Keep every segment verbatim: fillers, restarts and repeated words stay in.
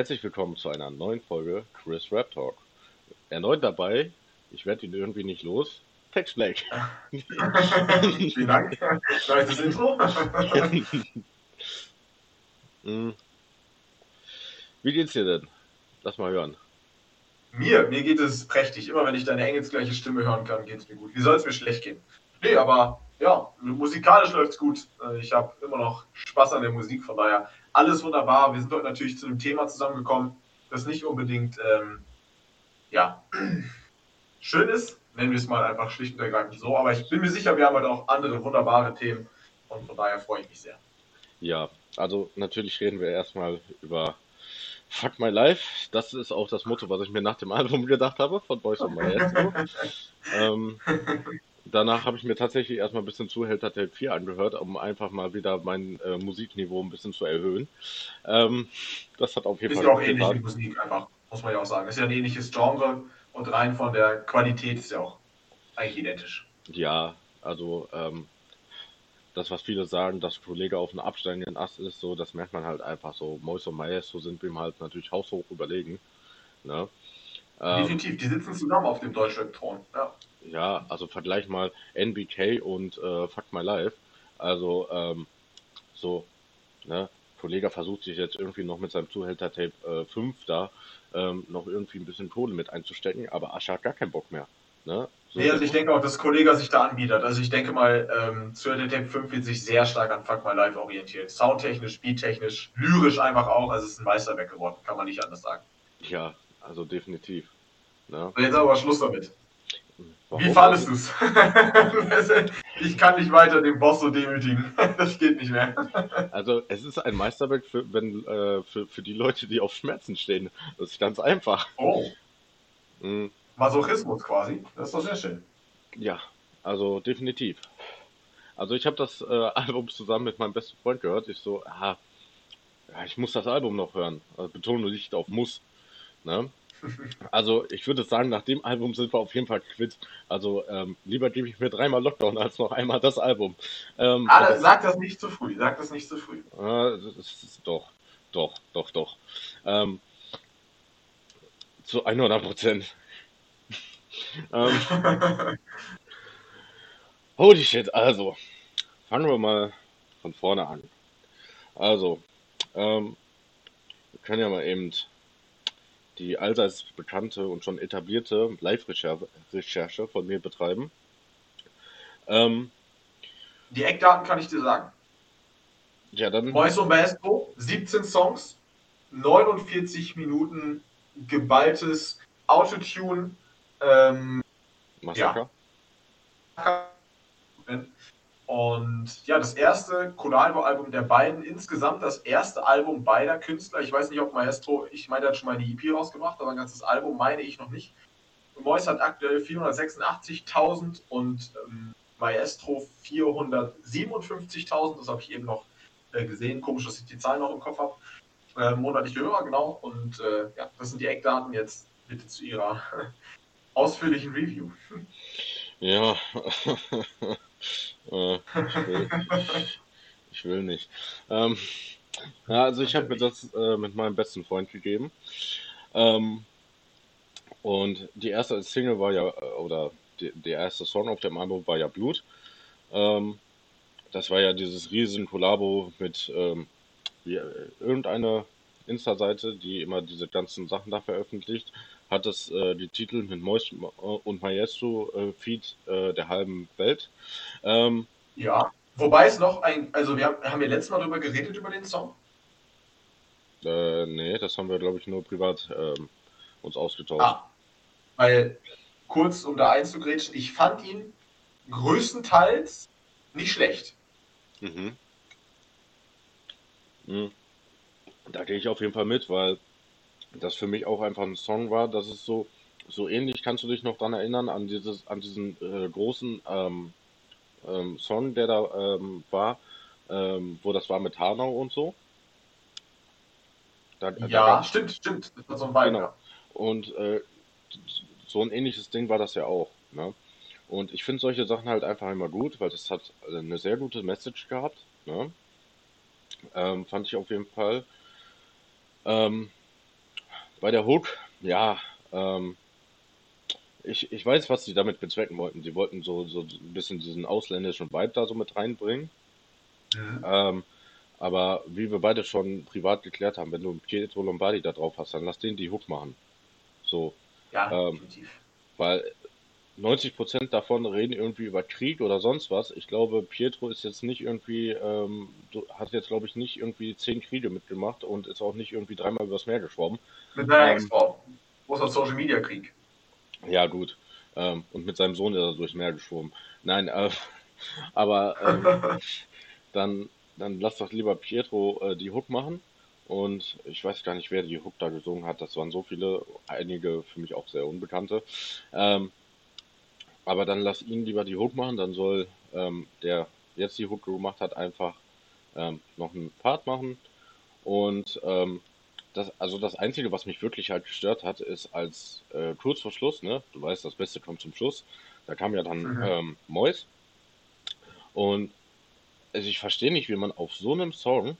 Herzlich willkommen zu einer neuen Folge Chris Rap Talk. Erneut dabei, ich werde ihn irgendwie nicht los, Tex Black. Vielen Dank. Neues Intro. Hm, Wie geht's dir denn? Lass mal hören. Mir, mir geht es prächtig. Immer wenn ich deine engelsgleiche Stimme hören kann, geht es mir gut. Wie soll es mir schlecht gehen? Nee, aber ja, musikalisch läuft es gut. Äh, Ich habe immer noch Spaß an der Musik, von daher alles wunderbar. Wir sind heute natürlich zu einem Thema zusammengekommen, das nicht unbedingt ähm, ja, schön ist. Nennen wir es mal einfach schlicht und ergreifend so. Aber ich bin mir sicher, wir haben heute auch andere wunderbare Themen und von daher freue ich mich sehr. Ja, also natürlich reden wir erstmal über Fuck My Life. Das ist auch das Motto, was ich mir nach dem Album gedacht habe von Boys of Maestro. Ähm, Danach habe ich mir tatsächlich erstmal ein bisschen Zuhälter Tape vier angehört, um einfach mal wieder mein äh, Musikniveau ein bisschen zu erhöhen. Ähm, Das hat auf jeden Ist Fall ja auch gut ähnlich wie getan. Musik einfach, muss man ja auch sagen. Ist ja ein ähnliches Genre und rein von der Qualität ist ja auch eigentlich identisch. Ja, also ähm, das, was viele sagen, dass Kollege auf einem absteigenden Ast ist, so, das merkt man halt einfach so. Mois und Maestro sind ihm halt natürlich haushoch überlegen. Ne? Ähm, Definitiv, die sitzen zusammen auf dem Deutschrap-Thron. Ja. ja, also vergleich mal N B K und äh, Fuck My Life. Also ähm, so, ne? Kollege versucht sich jetzt irgendwie noch mit seinem Zuhälter-Tape äh, fünf da ähm, noch irgendwie ein bisschen Kohle mit einzustecken, aber Asche hat gar keinen Bock mehr. Ne? So, Nee, der also ich muss, denke auch, dass Kollega sich da anbietet. Also ich denke mal, ähm, Suede Tape fünf wird sich sehr stark an Fuck My Life orientieren. Soundtechnisch, beattechnisch, lyrisch einfach auch. Also es ist ein Meisterwerk geworden, kann man nicht anders sagen. ja, also definitiv. Ne? So, jetzt aber Schluss damit. Wie Warum? fandest Also, du es? Ich kann nicht weiter den Boss so demütigen. Das geht nicht mehr. also es ist ein Meisterwerk für, wenn, äh, für, für die Leute, die auf Schmerzen stehen. Das ist ganz einfach. Oh, Mm, Masochismus quasi. Das ist doch sehr schön. ja, also definitiv. Also ich habe das äh, Album zusammen mit meinem besten Freund gehört. Ich so, ah, ja, ich muss das Album noch hören. Also Betonung liegt auf muss. Ne? Also ich würde sagen, nach dem Album sind wir auf jeden Fall quitt. Also ähm, lieber gebe ich mir dreimal Lockdown als noch einmal das Album. Ähm, und Ah, das, sag das nicht zu früh. Sag das nicht zu früh. äh, das ist doch, doch, doch, doch. Ähm, zu hundert Prozent. Ähm, Holy shit, also fangen wir mal von vorne an. Also, ähm, wir können ja mal eben die allseits bekannte und schon etablierte Live-Recherche von mir betreiben. Ähm, Die Eckdaten kann ich dir sagen. ja, dann Moiso Maestro, siebzehn Songs, neunundvierzig Minuten geballtes Autotune. Ähm, ja. Massaker. Und ja, das erste Collabo-Album der beiden, insgesamt das erste Album beider Künstler. Ich weiß nicht, ob Maestro, ich meine, der hat schon mal eine E P rausgebracht, aber ein ganzes Album meine ich noch nicht. Mois hat aktuell vierhundertsechsundachtzigtausend und ähm, Maestro vierhundertsiebenundfünfzigtausend. Das habe ich eben noch äh, gesehen. Komisch, dass ich die Zahlen noch im Kopf habe. Äh, monatliche Hörer, genau. Und äh, ja, das sind die Eckdaten. Jetzt bitte zu Ihrer ausführlichen Review. Ja, äh, ich will, ich will nicht. Ähm, ja, also ich habe mir das äh, mit meinem besten Freund gegeben. Ähm, und die erste Single war ja, äh, oder die, der erste Song auf dem Album war ja Blut. Ähm, Das war ja dieses riesen Kollabo mit ähm, wie, äh, irgendeiner Insta-Seite, die immer diese ganzen Sachen da veröffentlicht, hat es äh, die Titel mit Mois und Maestro äh, Feed äh, der halben Welt. Ähm, Ja. Wobei es noch ein, also wir haben, haben wir letztes Mal darüber geredet, über den Song. äh, nee, das haben wir, glaube ich, nur privat ähm, uns ausgetauscht. Ah, weil, kurz um da einzugrätschen, ich fand ihn größtenteils nicht schlecht. Mhm. Mhm. Da gehe ich auf jeden Fall mit, weil das für mich auch einfach ein Song war. Das ist so, so ähnlich. Kannst du dich noch dran erinnern an dieses, an diesen äh, großen ähm, ähm, Song, der da ähm, war, ähm, wo das war mit Hanau und so? Da, da gab Ja, stimmt, stimmt. Das war so ein Vibe, genau. ja. Und äh, so ein ähnliches Ding war das ja auch. Ne? Und ich finde solche Sachen halt einfach immer gut, weil das hat äh, eine sehr gute Message gehabt. Ne? Ähm, fand ich auf jeden Fall. Ähm, bei der Hook, ja, ähm, ich, ich weiß, was sie damit bezwecken wollten. Sie wollten so, so ein bisschen diesen ausländischen Vibe da so mit reinbringen. Mhm. Ähm, aber wie wir beide schon privat geklärt haben, wenn du einen Pietro Lombardi da drauf hast, dann lass den die Hook machen. So, Ja, ähm, definitiv. weil neunzig Prozent davon reden irgendwie über Krieg oder sonst was. Ich glaube, Pietro ist jetzt nicht irgendwie, ähm, du- hat jetzt, glaube ich, nicht irgendwie zehn Kriege mitgemacht und ist auch nicht irgendwie dreimal übers Meer geschwommen. Mit seiner Ähm, Ex-Frau. Großer Social Media Krieg. ja, gut. Ähm, und mit seinem Sohn ist er durchs Meer geschwommen. Nein, äh, aber ähm, dann, dann lass doch lieber Pietro äh, die Hook machen. Und ich weiß gar nicht, wer die Hook da gesungen hat. Das waren so viele, einige für mich auch sehr unbekannte. Ähm, aber dann lass ihn lieber die Hook machen. Dann soll ähm, der jetzt die Hook gemacht hat, einfach ähm, noch einen Part machen. Und ähm, das, also das Einzige, was mich wirklich halt gestört hat, ist als äh, kurz vor Schluss, ne, du weißt, das Beste kommt zum Schluss, da kam ja dann Mhm. ähm, Mois und also ich verstehe nicht, wie man auf so einem Song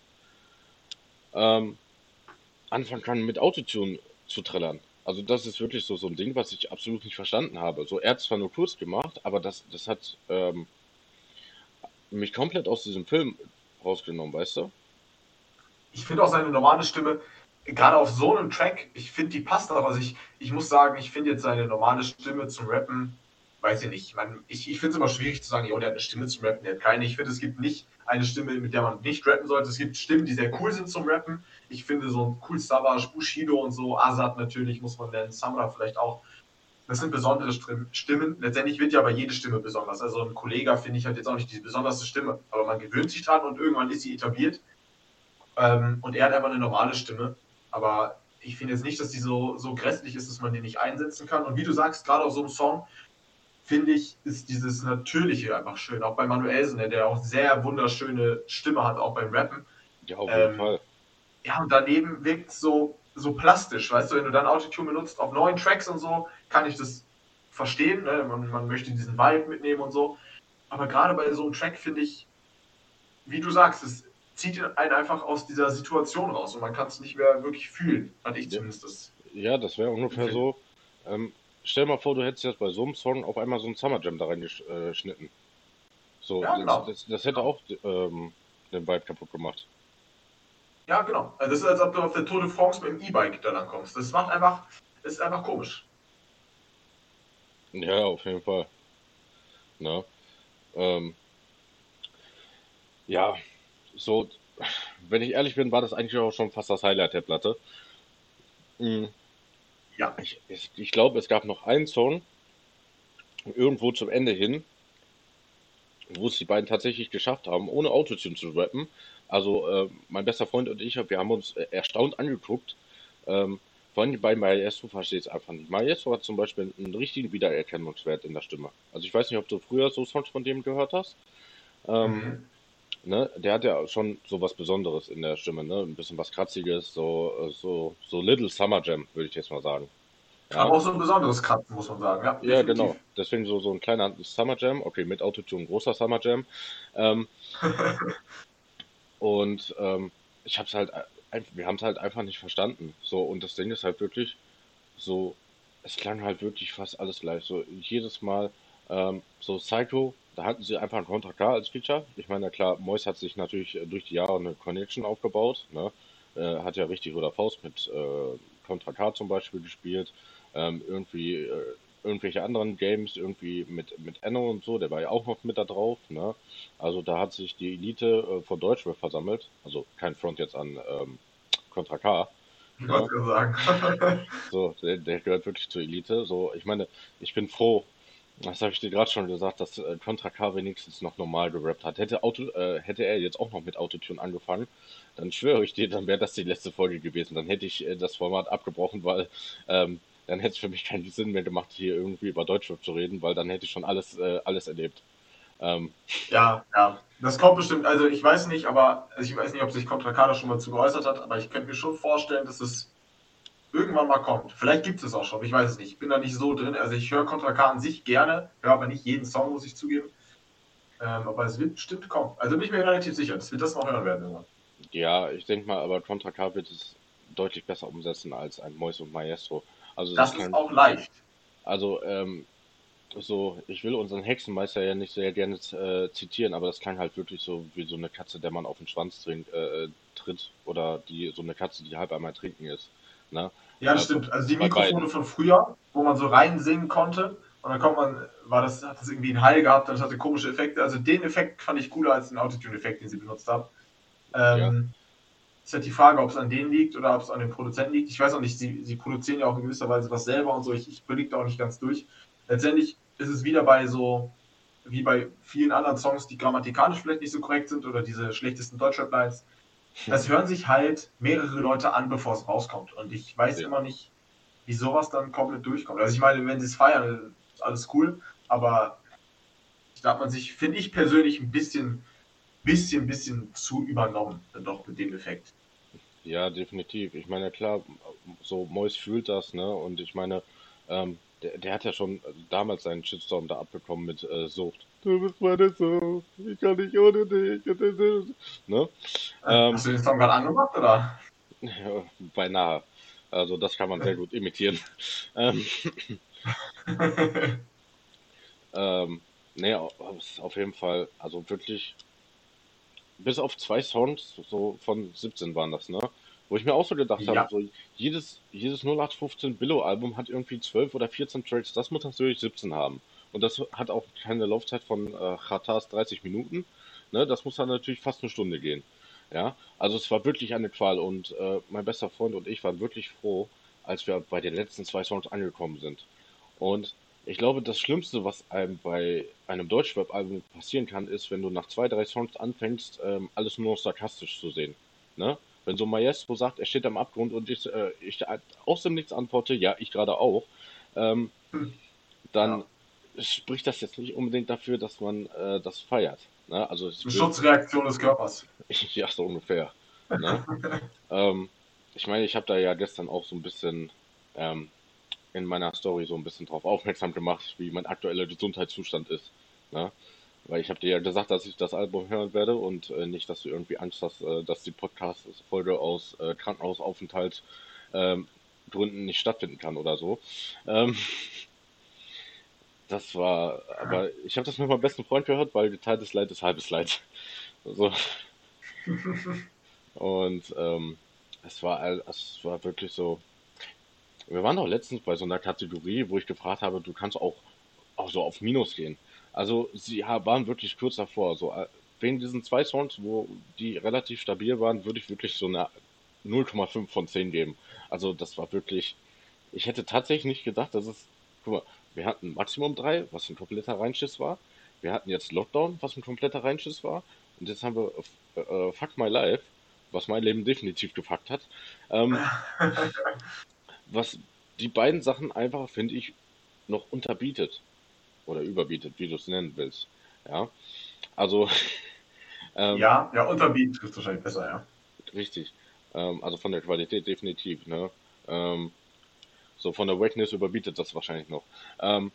ähm, anfangen kann, mit Autotune zu trällern. Also das ist wirklich so, so ein Ding, was ich absolut nicht verstanden habe. So, er hat zwar nur kurz gemacht, aber das, das hat ähm, mich komplett aus diesem Film rausgenommen, weißt du? Ich finde auch seine normale Stimme, gerade auf so einem Track, ich finde, die passt auch. Also ich, ich muss sagen, ich finde jetzt seine normale Stimme zum Rappen, weiß ich nicht. Man, ich ich finde es immer schwierig zu sagen, jo, der hat eine Stimme zum Rappen, der hat keine. Ich finde, es gibt nicht eine Stimme, mit der man nicht rappen sollte. Es gibt Stimmen, die sehr cool sind zum Rappen. Ich finde so ein cool Savage, Bushido und so, Azad natürlich muss man nennen, Samra vielleicht auch. Das sind besondere Stimmen. Letztendlich wird ja aber jede Stimme besonders. Also ein Kollege finde ich halt jetzt auch nicht die besonderste Stimme, aber man gewöhnt sich dran und irgendwann ist sie etabliert. Ähm, und er hat einfach eine normale Stimme. Aber ich finde jetzt nicht, dass die so, so grässlich ist, dass man die nicht einsetzen kann. Und wie du sagst, gerade auf so einem Song, finde ich, ist dieses Natürliche einfach schön. Auch bei Manuelsen, der auch sehr wunderschöne Stimme hat, auch beim Rappen. Ja, auf jeden Ähm, Fall. ja, und daneben wirkt es so, so plastisch. Weißt du, wenn du dann Autotune benutzt auf neuen Tracks und so, kann ich das verstehen. Ne? Man, man möchte diesen Vibe mitnehmen und so. Aber gerade bei so einem Track finde ich, wie du sagst, es zieht einen einfach aus dieser Situation raus und man kann es nicht mehr wirklich fühlen. Hatte ich Ja, zumindest das ja, das wäre ungefähr Empfinden. so. Ähm, stell mal vor, du hättest jetzt bei so einem Song auf einmal so einen Summer Jam da reingeschnitten. So, Ja, das, genau. das, das hätte Genau. auch ähm, den Vibe kaputt gemacht. Ja, genau. Also das ist, als ob du auf der Tour de France mit dem E-Bike da lang kommst. Das macht einfach, das ist einfach komisch. Ja, auf jeden Fall. Ne? Ähm, ja, so, wenn ich ehrlich bin, war das eigentlich auch schon fast das Highlight der Platte. Mm, Ja. Ich, ich, ich glaube, es gab noch einen Song, irgendwo zum Ende hin, wo es die beiden tatsächlich geschafft haben, ohne Autotune zu rappen. Also äh, mein bester Freund und ich, wir haben uns äh, erstaunt angeguckt. Ähm, vor allem die beiden Maestro verstehe ich es einfach nicht. Maestro hat zum Beispiel einen richtigen Wiedererkennungswert in der Stimme. Also ich weiß nicht, ob du früher so Songs von dem gehört hast. Ähm, Mhm. ne, der hat ja schon so was Besonderes in der Stimme, ne? Ein bisschen was Kratziges, so, äh, so, so Little Summer Jam, würde ich jetzt mal sagen. Aber Ja, auch so ein besonderes Kratzen, muss man sagen. Ja, ja, genau. definitiv. Deswegen so, so ein kleiner Summer Jam. Okay, mit Autotune, großer Summer Jam. Ähm, Und ähm, ich habe es halt, ein- wir haben es halt einfach nicht verstanden. So, und das Ding ist halt wirklich so, es klang halt wirklich fast alles gleich. So, jedes Mal, ähm, so Psycho, da hatten sie einfach ein Contra K als Feature. Ich meine, na klar, Mois hat sich natürlich äh, durch die Jahre eine Connection aufgebaut, ne? Äh, hat ja richtig oder Faust mit äh, Contra K zum Beispiel gespielt. Ähm, irgendwie äh, irgendwelche anderen Games, irgendwie mit, mit Enno und so, der war ja auch noch mit da drauf, ne? Also da hat sich die Elite äh, von Deutschrap versammelt. Also kein Front jetzt an ähm, Contra K, Ich wollte ne? es gerade sagen. So, der, der gehört wirklich zur Elite. So, ich meine, ich bin froh, das habe ich dir gerade schon gesagt, dass äh, Contra K wenigstens noch normal gerappt hat. Hätte, Auto, äh, hätte er jetzt auch noch mit Autotune angefangen, dann schwöre ich dir, dann wäre das die letzte Folge gewesen. Dann hätte ich äh, das Format abgebrochen, weil ähm, dann hätte es für mich keinen Sinn mehr gemacht, hier irgendwie über Deutschrap zu reden, weil dann hätte ich schon alles, äh, alles erlebt. Ähm, Ja, ja. Das kommt bestimmt, also ich weiß nicht, aber also ich weiß nicht, ob sich Contra K schon mal zu geäußert hat, aber ich könnte mir schon vorstellen, dass es irgendwann mal kommt. Vielleicht gibt es es auch schon, ich weiß es nicht. Ich bin da nicht so drin. Also ich höre Contra K an sich gerne, höre aber nicht jeden Song, muss ich zugeben. Ähm, aber es wird bestimmt kommen. Also bin ich mir relativ sicher, dass wir das noch hören werden irgendwann. ja, ich denke mal, aber Contra K wird es deutlich besser umsetzen als ein Mois und Maestro. Also das Das ist kann, auch leicht. also ähm, so, ich will unseren Hexenmeister ja nicht sehr gerne äh, zitieren, aber das klang halt wirklich so wie so eine Katze, der man auf den Schwanz trink, äh, tritt oder die so eine Katze, die halb einmal trinken ist. Ne? Ja, das Also stimmt. Also die bei Mikrofone beiden. von früher, wo man so reinsingen konnte und dann kommt man, war das, hat das irgendwie einen Hall gehabt, das hatte komische Effekte. Also den Effekt fand ich cooler als den Autotune-Effekt, den sie benutzt haben. Ja. Ähm, ist halt die Frage, ob es an denen liegt oder ob es an den Produzenten liegt. Ich weiß auch nicht, sie, sie produzieren ja auch in gewisser Weise was selber und so. Ich, ich blick da auch nicht ganz durch. Letztendlich ist es wieder bei so, wie bei vielen anderen Songs, die grammatikalisch vielleicht nicht so korrekt sind oder diese schlechtesten Deutschrap-Lines. Das hören sich halt mehrere Leute an, bevor es rauskommt. Und ich weiß Ja. immer nicht, wie sowas dann komplett durchkommt. Also ich meine, wenn sie es feiern, ist alles cool, aber da hat man sich, finde ich persönlich, ein bisschen, bisschen, bisschen zu übernommen, dann doch mit dem Effekt. Ja, definitiv. Ich meine, klar, so Mois fühlt das, ne? Und ich meine, ähm, der, der hat ja schon damals seinen Shitstorm da abbekommen mit äh, Sucht. Du bist meine Sucht, ich kann nicht ohne dich. Ne? Äh, Ähm, Hast du den Song gerade angemacht, oder? ja, beinahe. Also das kann man sehr gut imitieren. Ähm, ähm, nee, au- auf jeden Fall, also wirklich, bis auf zwei Songs, so von siebzehn waren das, ne? Wo ich mir auch so gedacht habe, Ja, so jedes, jedes null acht fünfzehn Billo-Album hat irgendwie zwölf oder vierzehn Tracks, das muss natürlich siebzehn haben. Und das hat auch keine Laufzeit von äh, Khatas dreißig Minuten, ne? Das muss dann natürlich fast eine Stunde gehen. Ja, also es war wirklich eine Qual und äh, mein bester Freund und ich waren wirklich froh, als wir bei den letzten zwei Songs angekommen sind. Und ich glaube, das Schlimmste, was einem bei einem Deutschrap-Album passieren kann, ist, wenn du nach zwei, drei Songs anfängst, ähm, alles nur noch sarkastisch zu sehen. Ne? Wenn so Maestro sagt, er steht am Abgrund und ich, äh, ich aus dem Nichts antworte, ja, ich gerade auch, ähm, hm, dann ja. spricht das jetzt nicht unbedingt dafür, dass man äh, das feiert. Ne? Also Eine ich will, Schutzreaktion des Körpers. ja, so ungefähr. Ne? Ähm, ich meine, ich habe da ja gestern auch so ein bisschen ähm, in meiner Story so ein bisschen drauf aufmerksam gemacht, wie mein aktueller Gesundheitszustand ist. Ne? Weil ich habe dir ja gesagt, dass ich das Album hören werde und äh, nicht, dass du irgendwie Angst hast, äh, dass die Podcast-Folge aus äh, Krankenhausaufenthalt ähm, Gründen nicht stattfinden kann oder so. Ähm, das war, aber ich habe das mit meinem besten Freund gehört, weil geteiltes Leid ist halbes Leid. So. Und ähm, es war, all- es war wirklich so. Wir waren doch letztens bei so einer Kategorie, wo ich gefragt habe, du kannst auch, auch so auf Minus gehen. Also sie ha- waren wirklich kurz davor. So, äh, wegen diesen zwei Songs, wo die relativ stabil waren, würde ich wirklich so eine null Komma fünf von zehn geben. Also das war wirklich, ich hätte tatsächlich nicht gedacht, dass es, guck mal, wir hatten Maximum drei, was ein kompletter Reinschiss war. Wir hatten jetzt Lockdown, was ein kompletter Reinschiss war. Und jetzt haben wir äh, äh, Fuck My Life, was mein Leben definitiv gefuckt hat. Ähm, was die beiden Sachen einfach, finde ich, noch unterbietet oder überbietet, wie du es nennen willst. Ja, also ähm, Ja, ja, unterbieten trifft wahrscheinlich besser, ja. richtig. Ähm, also von der Qualität definitiv. Ne? Ähm, so von der Wackness überbietet das wahrscheinlich noch. Ähm,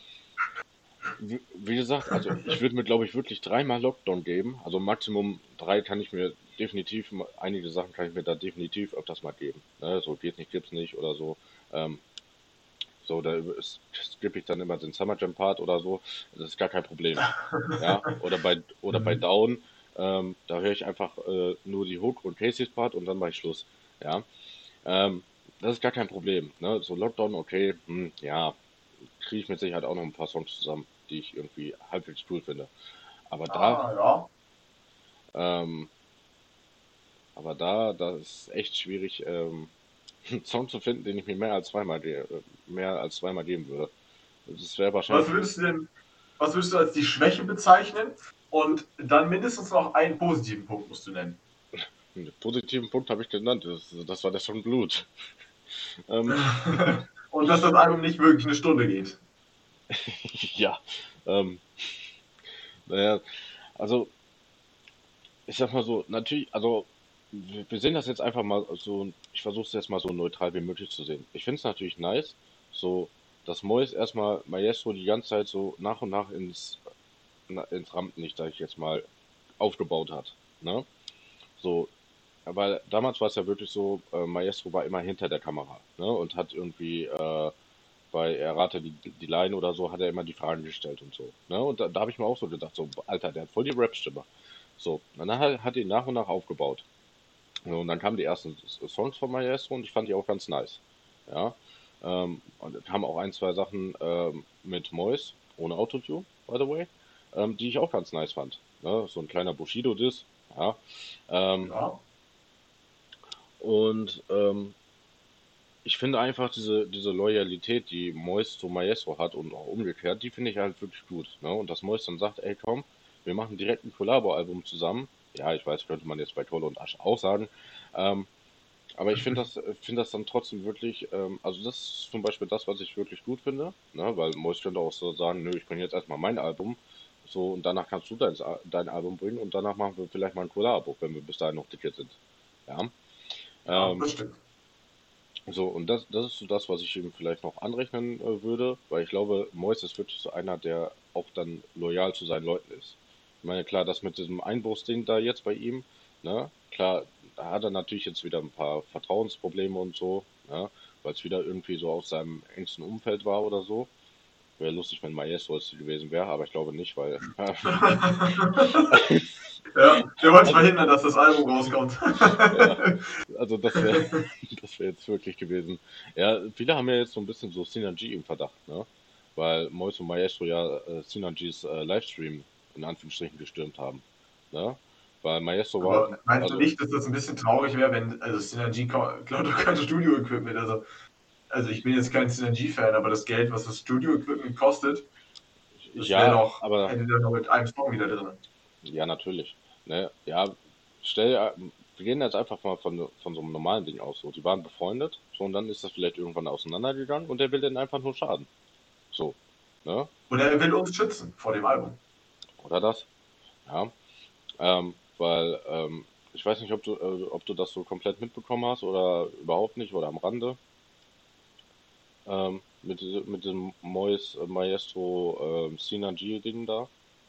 wie, wie gesagt, also ich würde mir, glaube ich, wirklich dreimal Lockdown geben. Also Maximum drei kann ich mir definitiv, einige Sachen kann ich mir da definitiv öfters mal geben. Ne? So geht nicht, gibt's nicht oder so. Ähm, So, da ist- skippe ich dann immer den Summer Jam Part oder so. Das ist gar kein Problem. Ja, oder bei, oder bei Mhm. Down, ähm, da höre ich einfach äh, nur die Hook und Casey's Part und dann mache ich Schluss. Ja, ähm, das ist gar kein Problem. Ne? So Lockdown, okay, hm, ja, kriege ich mit Sicherheit auch noch ein paar Songs zusammen, die ich irgendwie halbwegs cool finde. Aber da, Ah, ja. ähm, aber da, das ist echt schwierig, ähm, einen Song zu finden, den ich mir mehr als zweimal, ge äh, mehr als zweimal geben würde. Das wäre Was wahrscheinlich würdest du denn, was würdest du als die Schwäche bezeichnen? Und dann mindestens noch einen positiven Punkt musst du nennen. einen positiven Punkt habe ich genannt. Das, das war der Song Blut. Ähm, Und dass das Album nicht wirklich eine Stunde geht. ja, ähm, naja, also ich sag mal so, natürlich, also wir wir sehen das jetzt einfach mal so, ich versuche es jetzt mal so neutral wie möglich zu sehen. Ich finde es natürlich nice, so, dass Mois erstmal Maestro die ganze Zeit so nach und nach ins, na- ins Rampenlicht, sag ich jetzt mal, aufgebaut hat. Ne? So, weil damals war es ja wirklich so, äh, Maestro war immer hinter der Kamera, ne? Und hat irgendwie äh, bei Errate die, die Line oder so, hat er immer die Fragen gestellt und so. Ne? Und da, da habe ich mir auch so gedacht, so, Alter, der hat voll die Rap-Stimme. So, und dann hat, hat ihn nach und nach aufgebaut. So, und dann kamen die ersten Songs von Maestro und ich fand die auch ganz nice. Ja. Ähm, und es kamen auch ein, zwei Sachen ähm, mit Mois, ohne Autotune, by the way, ähm, die ich auch ganz nice fand. Ne? So ein kleiner Bushido-Diss. Ja. Ähm, Ja, und ähm, ich finde einfach diese, diese Loyalität, die Mois zu Maestro hat und auch umgekehrt, die finde ich halt wirklich gut. Ne? Und dass Mois dann sagt, ey komm, wir machen direkt ein Collabo-Album zusammen. Ja, ich weiß, könnte man jetzt bei Kohle und Asche auch sagen. Ähm, aber ich finde das, finde das dann trotzdem wirklich, ähm, also das ist zum Beispiel das, was ich wirklich gut finde, ne? Weil Mois könnte auch so sagen, nö, ich bringe jetzt erstmal mein Album, so und danach kannst du dein, dein Album bringen und danach machen wir vielleicht mal ein Collabo, wenn wir bis dahin noch dicke sind. Ja. ja, Ähm, das stimmt. so, und das, das ist so das, was ich ihm vielleicht noch anrechnen äh, würde, weil ich glaube, Mois ist wirklich so einer, der auch dann loyal zu seinen Leuten ist. Ich meine, klar, das mit diesem Einbruchsding da jetzt bei ihm, ne, klar, da hat er natürlich jetzt wieder ein paar Vertrauensprobleme und so, ne, weil es wieder irgendwie so aus seinem engsten Umfeld war oder so. Wäre lustig, wenn Maestro es gewesen wäre, aber ich glaube nicht, weil, Ja, der wollte also, verhindern, dass das Album rauskommt. ja, also das wäre das wäre jetzt wirklich gewesen. Ja, viele haben ja jetzt so ein bisschen so Synergy im Verdacht, ne? Weil Mois und Maestro ja äh, Synergys äh, Livestream in Anführungsstrichen gestürmt haben. Ne? Weil Maestro war, Aber meinst du also, nicht, dass das ein bisschen traurig wäre, wenn, also Synergy klaut doch kein Studio-Equipment. Also, also ich bin jetzt kein Synergy-Fan, aber das Geld, was das Studio-Equipment kostet, das wäre ja, doch, aber hätte dann noch mit einem Song wieder drin. ja, natürlich. Ne? Ja, stell, äh, wir gehen jetzt einfach mal von, von so einem normalen Ding aus. So, die waren befreundet, so und dann ist das vielleicht irgendwann auseinandergegangen und der will denen einfach nur schaden. So, ne? Und er will uns schützen vor dem Album. Oder das? Ja. Ähm, weil, ähm, ich weiß nicht, ob du, äh, ob du das so komplett mitbekommen hast oder überhaupt nicht oder am Rande. Ähm, mit, diese- mit dem Mois äh, Maestro ähm, Synergy-Ding da.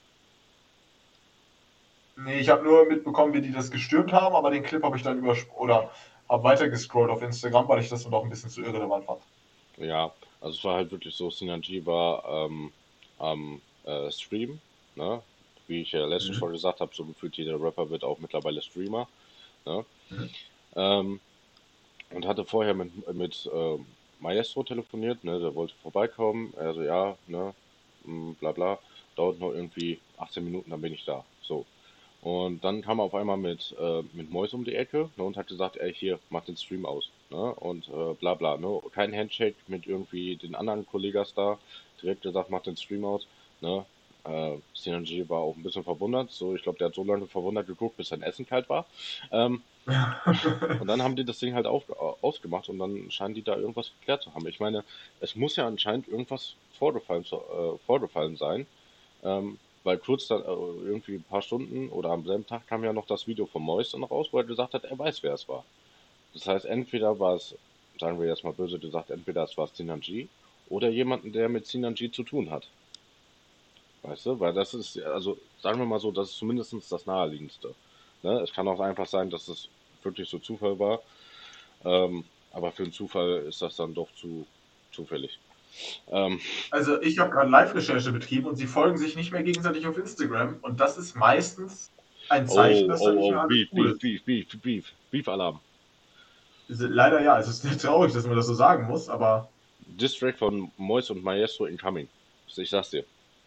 Nee, ich habe nur mitbekommen, wie die das gestürmt haben, aber den Clip habe ich dann übersprungen oder habe weiter gescrollt auf Instagram, weil ich das dann doch ein bisschen zu irrelevant fand. Ja, also es war halt wirklich so, Synergy war ähm, am äh, Stream, ne? Wie ich ja letztens Mhm. schon gesagt habe, so gefühlt jeder Rapper wird auch mittlerweile Streamer, ne? Mhm. Ähm, und hatte vorher mit, mit ähm, Maestro telefoniert, ne? Der wollte vorbeikommen, er so, ja, ne? mm, Bla bla, dauert noch irgendwie achtzehn Minuten, dann bin ich da. So. Und dann kam er auf einmal mit, äh, mit Mois um die Ecke, ne, und hat gesagt, ey, hier, mach den Stream aus. Ne, und äh, bla bla. Ne, kein Handshake mit irgendwie den anderen Kollegas da. Direkt gesagt, mach den Stream aus. Ne, äh, Synergy war auch ein bisschen verwundert. So, ich glaube, der hat so lange verwundert geguckt, bis sein Essen kalt war. Ähm, und dann haben die das Ding halt auf, ausgemacht und dann scheinen die da irgendwas geklärt zu haben. Ich meine, es muss ja anscheinend irgendwas vorgefallen, zu, äh, vorgefallen sein, ähm, weil kurz dann, äh, irgendwie ein paar Stunden oder am selben Tag kam ja noch das Video von Mois dann raus, wo er gesagt hat, er weiß, wer es war. Das heißt, entweder war es, sagen wir jetzt mal böse gesagt, entweder es war Synergy oder jemanden, der mit Synergy zu tun hat. Weißt du? Weil das ist, also sagen wir mal so, das ist zumindest das Naheliegendste. Ne? Es kann auch einfach sein, dass es wirklich so Zufall war, ähm, aber für einen Zufall ist das dann doch zu zufällig. Ähm, Also ich habe gerade Live-Recherche betrieben und sie folgen sich nicht mehr gegenseitig auf Instagram und das ist meistens ein Zeichen, oh, dass da oh, nicht oh, mehr alles Beef, cool Beef, ist. Beef, Beef, Beef, Beef-Alarm. Also leider ja, es ist sehr traurig, dass man das so sagen muss, aber Distrack von Mois und Maestro incoming. Ich sag's dir.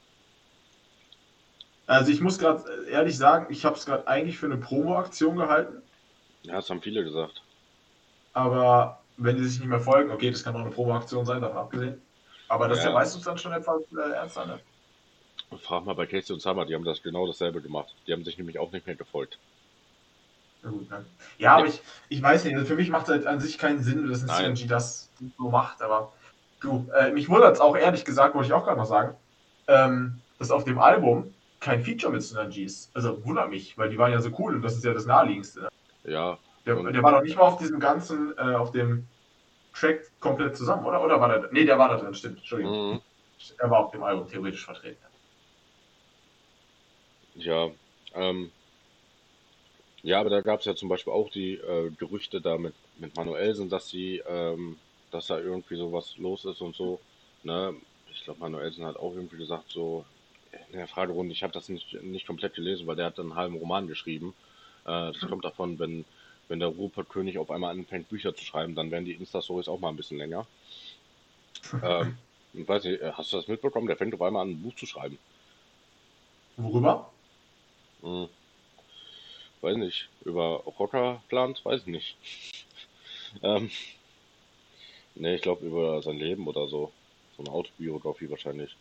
also ich muss gerade ehrlich sagen, ich habe es gerade eigentlich für eine Promo-Aktion gehalten, Ja, das haben viele gesagt. aber wenn die sich nicht mehr folgen, okay, das kann auch eine Promo-Aktion sein, davon abgesehen. Aber das ist ja Ja, meistens dann schon etwas äh, ernster, ne? frag mal bei Casey und Summer, die haben das genau dasselbe gemacht. Die haben sich nämlich auch nicht mehr gefolgt. Ja, gut, ne? Ja, Ja, aber ich, ich weiß nicht, also für mich macht es halt an sich keinen Sinn, dass ein nein. C N G das so macht, aber du, äh, mich wundert es auch ehrlich gesagt, wollte ich auch gerade noch sagen, ähm, dass auf dem Album kein Feature mit Synergy ist. Also wundert mich, weil die waren ja so cool und das ist ja das Naheliegendste. Ne? Ja, Der, und der war doch nicht mal auf diesem ganzen, äh, auf dem Track komplett zusammen, oder? Oder war der? Nee, der war da drin, stimmt, Entschuldigung. mhm, Er war auf dem Album theoretisch vertreten. ja, ähm, Ja, aber da gab es ja zum Beispiel auch die äh, Gerüchte da mit, mit Manuelsen, dass sie, ähm, dass da irgendwie sowas los ist und so. Ne? Ich glaube, Manuelsen hat auch irgendwie gesagt, so in der Fragerunde, ich habe das nicht, nicht komplett gelesen, weil der hat dann einen halben Roman geschrieben. Äh, das kommt davon, wenn, wenn der Ruhrpott-König auf einmal anfängt, Bücher zu schreiben, dann werden die Insta-Stories auch mal ein bisschen länger. Ähm, ich weiß nicht, äh, hast du das mitbekommen? Der fängt auf einmal an, ein Buch zu schreiben. Worüber? Hm, weiß nicht, über Rockerplant, weiß ich nicht. Ähm, Ne, ich glaube über sein Leben oder so. So eine Autobiografie wahrscheinlich.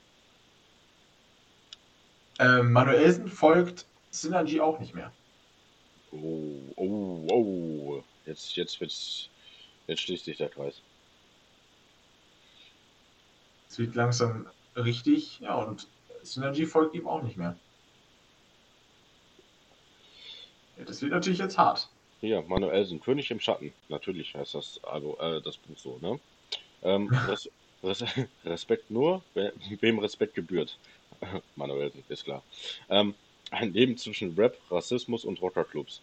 Ähm, Manuelsen folgt Synergy auch nicht mehr. Oh, oh, oh. Jetzt, jetzt wird's, jetzt schließt sich der Kreis. Es wird langsam richtig, ja, und Synergy folgt ihm auch nicht mehr. Ja, das wird natürlich jetzt hart. Hier, Manuelsen, König im Schatten. Natürlich heißt das, also, äh, das Buch so, ne? Ähm, Res Res Respekt nur, we wem Respekt gebührt. Manuelsen, ist klar. Ähm, ein Leben zwischen Rap, Rassismus und Rockerclubs.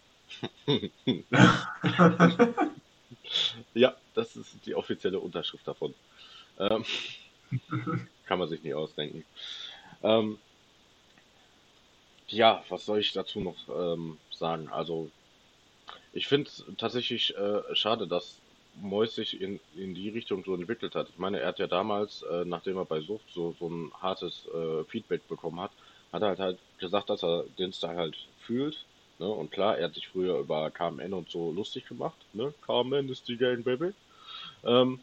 Ja, das ist die offizielle Unterschrift davon. Ähm, kann man sich nicht ausdenken. Ähm, Ja, was soll ich dazu noch ähm, sagen? Also, ich finde es tatsächlich äh, schade, dass Mois sich in, in die Richtung so entwickelt hat. Ich meine, er hat ja damals, äh, nachdem er bei Sucht so, so ein hartes äh, Feedback bekommen hat, hat er halt, halt gesagt, dass er den Style halt fühlt. Ne? Und klar, er hat sich früher über K M N und so lustig gemacht. Ne? K M N ist die Gang, Baby. Ähm,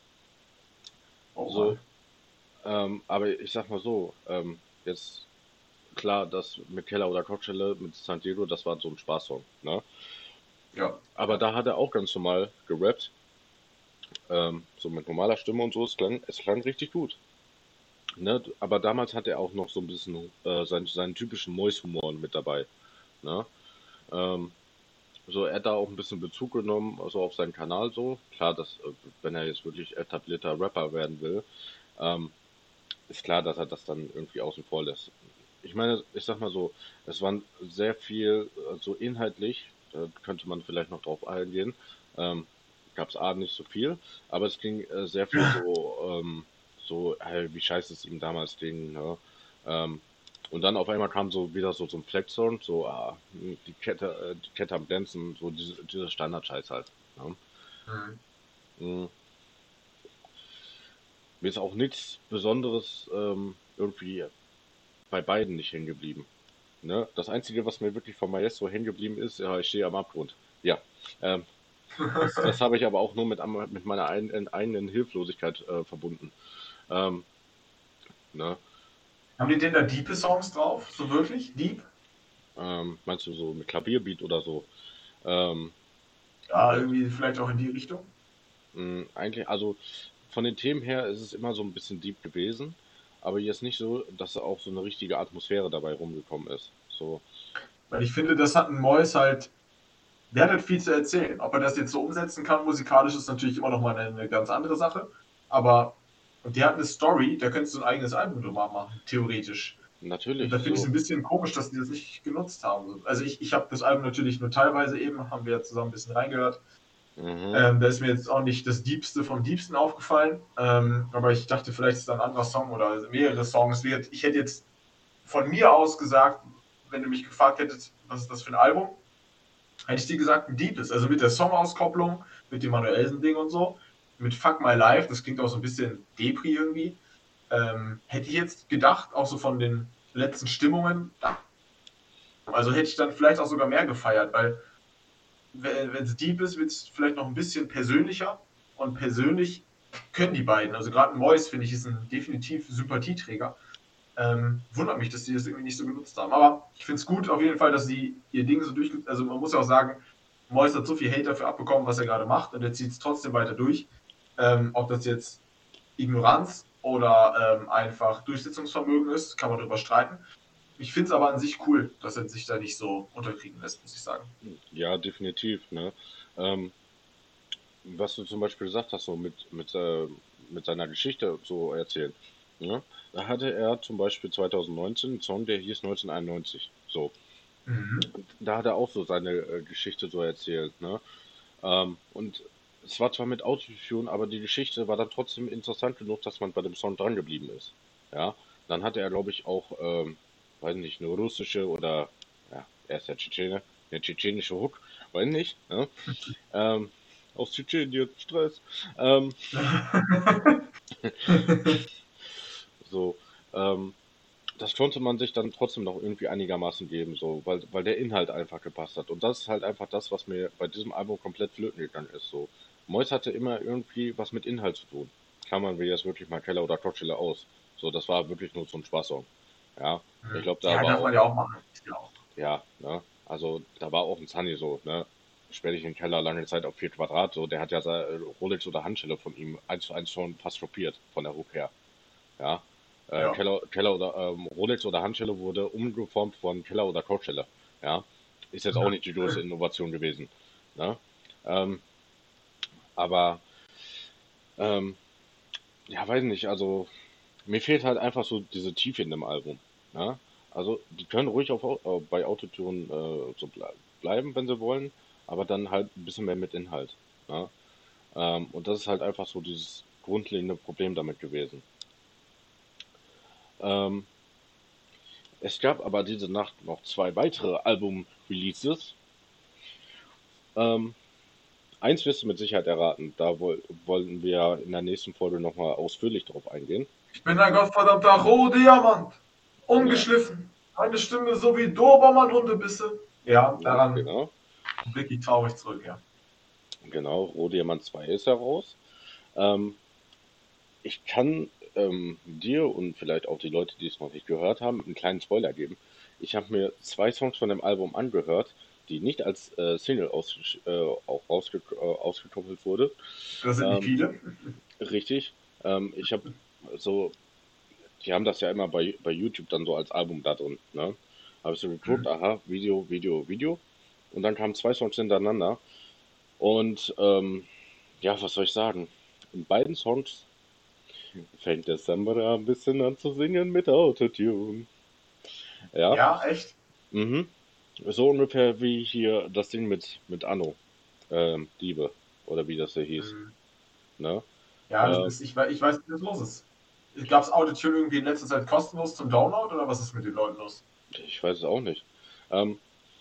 Oh so, Mann. ähm, aber ich sag mal so, ähm, jetzt klar, das mit Keller oder Coachella mit San Diego, das war so ein Spaßsong. Ne? Ja, Aber ja. da hat er auch ganz normal gerappt, ähm, so mit normaler Stimme und so. Es klang, es klang richtig gut. Ne? Aber damals hat er auch noch so ein bisschen äh, seinen, seinen typischen Mois-Humor mit dabei. Ne? Ähm, so, er hat da auch ein bisschen Bezug genommen, also auf seinen Kanal so. Klar, dass, äh, wenn er jetzt wirklich etablierter Rapper werden will, ähm, ist klar, dass er das dann irgendwie außen vor lässt. Ich meine, ich sag mal so, es waren sehr viel, äh, so inhaltlich, da könnte man vielleicht noch drauf eingehen, ähm, gab es A nicht so viel, aber es ging äh, sehr viel so, ähm, so, äh, wie scheiße es ihm damals ging, ne? Ähm, und dann auf einmal kam so wieder so, so ein Flex-Sound, so, ah, die Kette, äh, die Kette am Dancen, so diese, dieser Standard-Scheiß halt. Ne? Mhm. Mhm. Mir ist auch nichts Besonderes ähm, irgendwie bei beiden nicht hängen geblieben. Ne? Das Einzige, was mir wirklich von Maestro hängen geblieben ist, ja, ich stehe am Abgrund. Ja, ähm, das, das habe ich aber auch nur mit, am- mit meiner ein, eigenen Hilflosigkeit äh, verbunden. Ähm, ne? Haben die denn da diepe Songs drauf? So wirklich? Deep? ähm, meinst du so mit Klavierbeat oder so? Ähm, Ja, irgendwie vielleicht auch in die Richtung. mh, eigentlich, also von den Themen her ist es immer so ein bisschen deep gewesen, aber jetzt nicht so, dass auch so eine richtige Atmosphäre dabei rumgekommen ist. So, Weil ich finde, das hat ein Mois halt, der hat halt viel zu erzählen. Ob er das jetzt so umsetzen kann, musikalisch, ist natürlich immer noch mal eine, eine ganz andere Sache. Aber der hat eine Story, da könntest du ein eigenes Album drüber machen, theoretisch. Und natürlich, da finde ich es so. ein bisschen komisch, dass die das nicht genutzt haben. Also ich, ich habe das Album natürlich nur teilweise eben, haben wir ja zusammen ein bisschen reingehört. Mhm. Ähm, da ist mir jetzt auch nicht das Diebste vom Diebsten aufgefallen. Ähm, aber ich dachte, vielleicht ist da ein anderer Song oder mehrere Songs. Ich hätte jetzt von mir aus gesagt, wenn du mich gefragt hättest, was ist das für ein Album, hätte ich dir gesagt, ein Deepes. Also mit der Songauskopplung, mit dem Manuelsen-Ding und so, mit Fuck My Life, das klingt auch so ein bisschen Depri irgendwie. Ähm, hätte ich jetzt gedacht, auch so von den letzten Stimmungen, also hätte ich dann vielleicht auch sogar mehr gefeiert, weil wenn es deep ist, wird es vielleicht noch ein bisschen persönlicher und persönlich können die beiden, also gerade Mois, finde ich, ist ein definitiv Sympathieträger. Ähm, wundert mich, dass die das irgendwie nicht so genutzt haben. Aber ich finde es gut auf jeden Fall, dass sie ihr Ding so durch. Also man muss ja auch sagen, Mois hat so viel Hate dafür abbekommen, was er gerade macht, und er zieht es trotzdem weiter durch. Ähm, ob das jetzt Ignoranz oder ähm, einfach Durchsetzungsvermögen ist, kann man darüber streiten. Ich finde es aber an sich cool, dass er sich da nicht so unterkriegen lässt, muss ich sagen. Ja, definitiv, ne? Ähm, was du zum Beispiel gesagt hast, so mit, mit, äh, mit seiner Geschichte so erzählt. Ne? Da hatte er zum Beispiel zwanzig neunzehn einen Song, der hieß neunzehnhunderteinundneunzig. So. Mhm. Und da hat er auch so seine äh, Geschichte so erzählt, ne? Ähm, und es war zwar mit Autotune, aber die Geschichte war dann trotzdem interessant genug, dass man bei dem Song dran geblieben ist. Ja, dann hatte er, glaube ich, auch, ähm, weiß nicht, eine russische oder, ja, er ist ja Tschetschene, eine tschetschenische Hook, weiß nicht, ne? Ähm, aus Tschetschenien, Stress. Ähm, so, ähm, das konnte man sich dann trotzdem noch irgendwie einigermaßen geben, so, weil, weil der Inhalt einfach gepasst hat. Und das ist halt einfach das, was mir bei diesem Album komplett flöten gegangen ist. So, Mois hatte immer irgendwie was mit Inhalt zu tun. Klammern wir jetzt wirklich mal Keller oder Coachella aus. So, das war wirklich nur so ein Spaßsong. Ja, ich glaube, da Ja, war darf man auch, ja auch machen. Ja, auch. ja, ne, also da war auch ein Sunny so, ne, sperr dich in den Keller lange Zeit auf vier Quadrat, so, der hat ja seine Rolex oder Handschelle von ihm eins zu eins schon fast kopiert, von der Hook her. Ja. Äh, Ja. Keller, Keller oder ähm, Rolex oder Handschelle wurde umgeformt von Keller oder Coachella. Ja. Ist jetzt auch nicht die größte Innovation gewesen. Ne? Ähm, aber ähm, ja, weiß nicht, also mir fehlt halt einfach so diese Tiefe in dem Album. Ne? Also die können ruhig auf, Au- äh, bei Autotune äh, so ble bleiben, wenn sie wollen, aber dann halt ein bisschen mehr mit Inhalt. Ne? Ähm, und das ist halt einfach so dieses grundlegende Problem damit gewesen. Ähm, Es gab aber diese Nacht noch zwei weitere Album-Releases. Ähm, Eins wirst du mit Sicherheit erraten. Da woll wollen wir in der nächsten Folge nochmal ausführlich drauf eingehen. Ich bin ein gottverdammter Rohdiamant. Ja, Ungeschliffen. Eine Stimme so wie Dobermann-Hundebisse. Ja, ja, daran genau. blicke ich traurig zurück, ja. Genau, Rohdiamant zwei ist heraus. Ähm, ich kann ähm, dir und vielleicht auch die Leute, die es noch nicht gehört haben, einen kleinen Spoiler geben. Ich habe mir zwei Songs von dem Album angehört, die nicht als äh, Single aus, äh, auch rausge äh, ausgekoppelt wurde. Das sind nicht Ähm, viele. Richtig. Ähm, ich habe so, die haben das ja immer bei, bei YouTube dann so als Album da drin, ne? Habe ich so geguckt, aha, Video, Video, Video. Und dann kamen zwei Songs hintereinander. Und ähm, ja, was soll ich sagen? In beiden Songs fängt der Samba ein bisschen an zu singen mit Autotune. Ja, Ja, echt? mhm. So ungefähr wie hier das Ding mit, mit Anno, ähm, Diebe, oder wie das hier hieß, Hm. ne? Ja, das Äh, ist, ich, wei- ich weiß nicht, was los ist. Gab es Autotune irgendwie in letzter Zeit kostenlos zum Download oder was ist mit den Leuten los? Ich weiß es auch nicht. Ähm,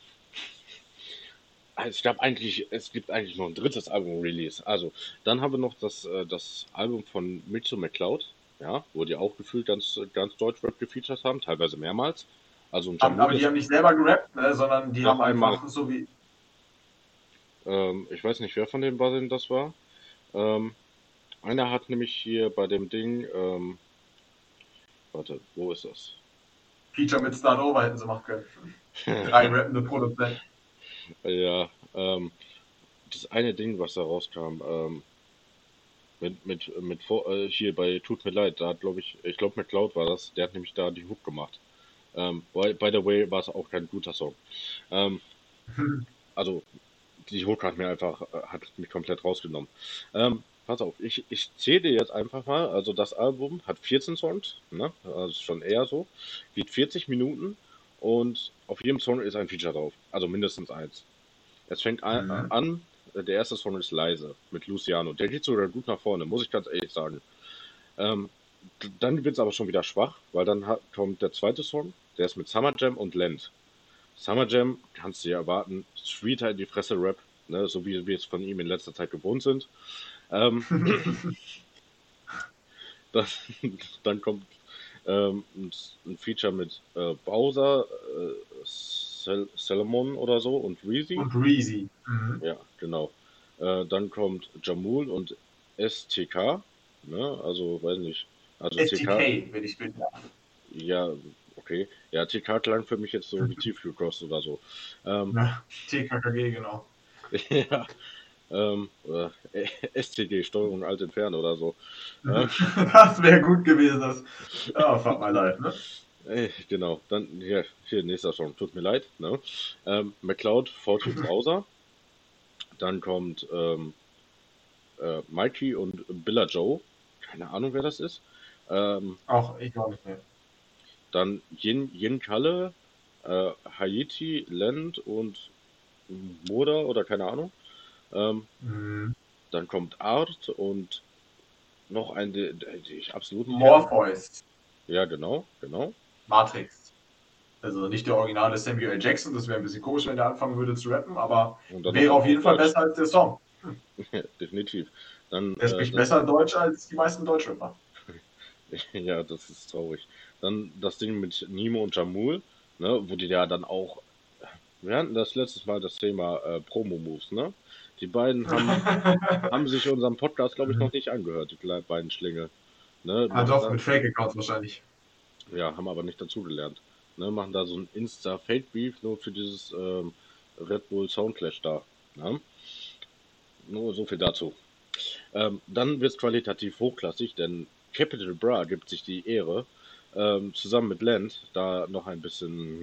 Es gab eigentlich, es gibt eigentlich noch ein drittes Album-Release. Also, dann haben wir noch das, äh, das Album von Mitchell McCloud, ja, wo die auch gefühlt ganz, ganz Deutschrap gefeatured haben, teilweise mehrmals. Also, ein Aber, Jamul aber die ist haben nicht selber gerappt, ne, sondern die doch haben einmal, einfach so wie. ähm, ich weiß nicht, wer von den beiden das war. Ähm, Einer hat nämlich hier bei dem Ding, ähm, warte, wo ist das? Feature mit Start Over hätten sie machen können. Drei rappende Produzenten. Ja, ähm, das eine Ding, was da rauskam, ähm, mit, mit, mit, vor- äh, hier bei Tut mir leid, da hat, glaube ich, ich glaube, McCloud war das, der hat nämlich da die Hook gemacht. Ähm, by, by the way, war es auch kein guter Song. Ähm, also, die Hook hat mir einfach, äh, hat mich komplett rausgenommen. Ähm, pass auf, ich, ich zähle dir jetzt einfach mal, also das Album hat vierzehn Songs, ne? Also schon eher so, geht vierzig Minuten und auf jedem Song ist ein Feature drauf, also mindestens eins. Es fängt an, Mhm. an der erste Song ist leise mit Luciano. Der geht sogar gut nach vorne, muss ich ganz ehrlich sagen. Ähm, Dann wird es aber schon wieder schwach, weil dann hat, kommt der zweite Song, der ist mit Summer Jam und Lent. Summer Jam kannst du ja erwarten, Streeter in die Fresse Rap, ne, so wie wir es von ihm in letzter Zeit gewohnt sind. Ähm, das, Dann kommt ähm, ein, ein Feature mit äh, Bowser, äh, Sal Salomon oder so und Reezy. Und Reezy. Mhm. Ja, genau. Äh, dann kommt Jamul und S T K, ne, also weiß nicht. Also T K, S T K, wenn ich bin. ja, okay. Ja, T K klang für mich jetzt so wie Tiefkühlkost oder so. Ähm, Ja, T K K G, genau. ja, ähm, äh, S T G, Steuerung Alt entfernen oder so. Ähm, Das wäre gut gewesen. Das, ja, fuck my life, ne? äh, genau, dann hier, hier nächster Song, tut mir leid. Ne? Ähm, McCloud, vierzehn Browser. Dann kommt ähm, äh, Mikey und Billa Joe. Keine Ahnung, wer das ist. Ähm, Auch ich auch nicht mehr. Dann Yin, Yin Kalle, äh, Haiti, Land und Moda oder keine Ahnung. Ähm, Mhm. dann kommt Art und noch ein, den den ich absolut nicht kenne. Morpheus, Ja, genau, genau. Matrix. Also nicht der originale Samuel L. Jackson, das wäre ein bisschen komisch, wenn der anfangen würde zu rappen, aber Und dann noch wäre auf, auf auf jeden Fall Deutsch. besser als der Song. Definitiv. Dann Der äh, spricht das, besser Deutsch als die meisten Deutschrapper. ja, das ist traurig. Dann das Ding mit Nimo und Jamul, ne, wo die ja dann auch, wir hatten das letztes Mal das Thema äh, Promo-Moves, ne? Die beiden haben, haben sich unseren Podcast, glaube ich, noch nicht angehört, die kleinen beiden Schlinge. Ne, Ah, machen doch, da, mit Fake-Accounts wahrscheinlich. ja, haben aber nicht dazugelernt. Ne, machen da so ein Insta-Fake-Beef nur für dieses ähm, Red Bull Soundclash da. Ne? Nur so viel dazu. Ähm, dann wird es qualitativ hochklassig, denn Capital Bra gibt sich die Ehre, ähm, zusammen mit Land da noch ein bisschen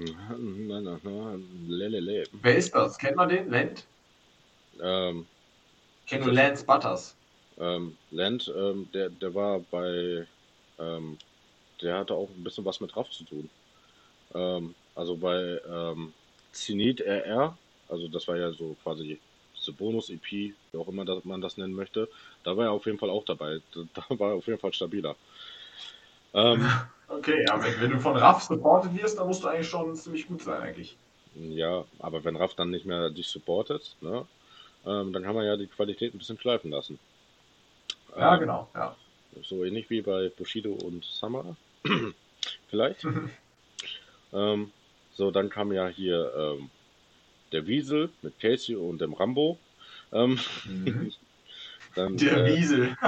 lelele. Wer ist das? Kennt man den? Land? Ähm, Ich kenne ist nur das Lance Butters. ähm, Land, ähm, der, der war bei, ähm, der hatte auch ein bisschen was mit Raff zu tun. Ähm, also bei ähm, Zenit R R, also das war ja so quasi diese Bonus-E P, wie auch immer das, man das nennen möchte, da war er auf jeden Fall auch dabei. Da, da war er auf jeden Fall stabiler. Ähm, Okay, ja, wenn, wenn du von Raff supported wirst, dann musst du eigentlich schon ziemlich gut sein, eigentlich. ja, aber wenn Raff dann nicht mehr dich supportet, ne, ähm, dann kann man ja die Qualität ein bisschen schleifen lassen. Ja, Ähm, genau, ja. so ähnlich wie bei Bushido und Summer, vielleicht. Ähm, so, dann kam ja hier ähm, der Wiesel mit Casey und dem Rambo. Ähm, Mhm. dann Der äh, Wiesel.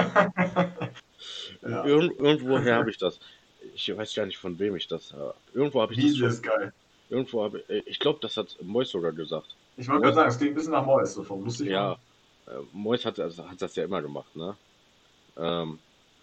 Ja, irg irgendwoher habe ich das. Ich weiß gar nicht, von wem ich das habe. Irgendwo habe ich das Wiesel schon. ist geil. Irgendwo habe ich, ich glaube, das hat Mois sogar gesagt. Ich wollte gerade Mois, sagen, es klingt ein bisschen nach Mois, so vom lustig ja, machen. äh, Mois hat, das- hat das ja immer gemacht, ne? Ähm,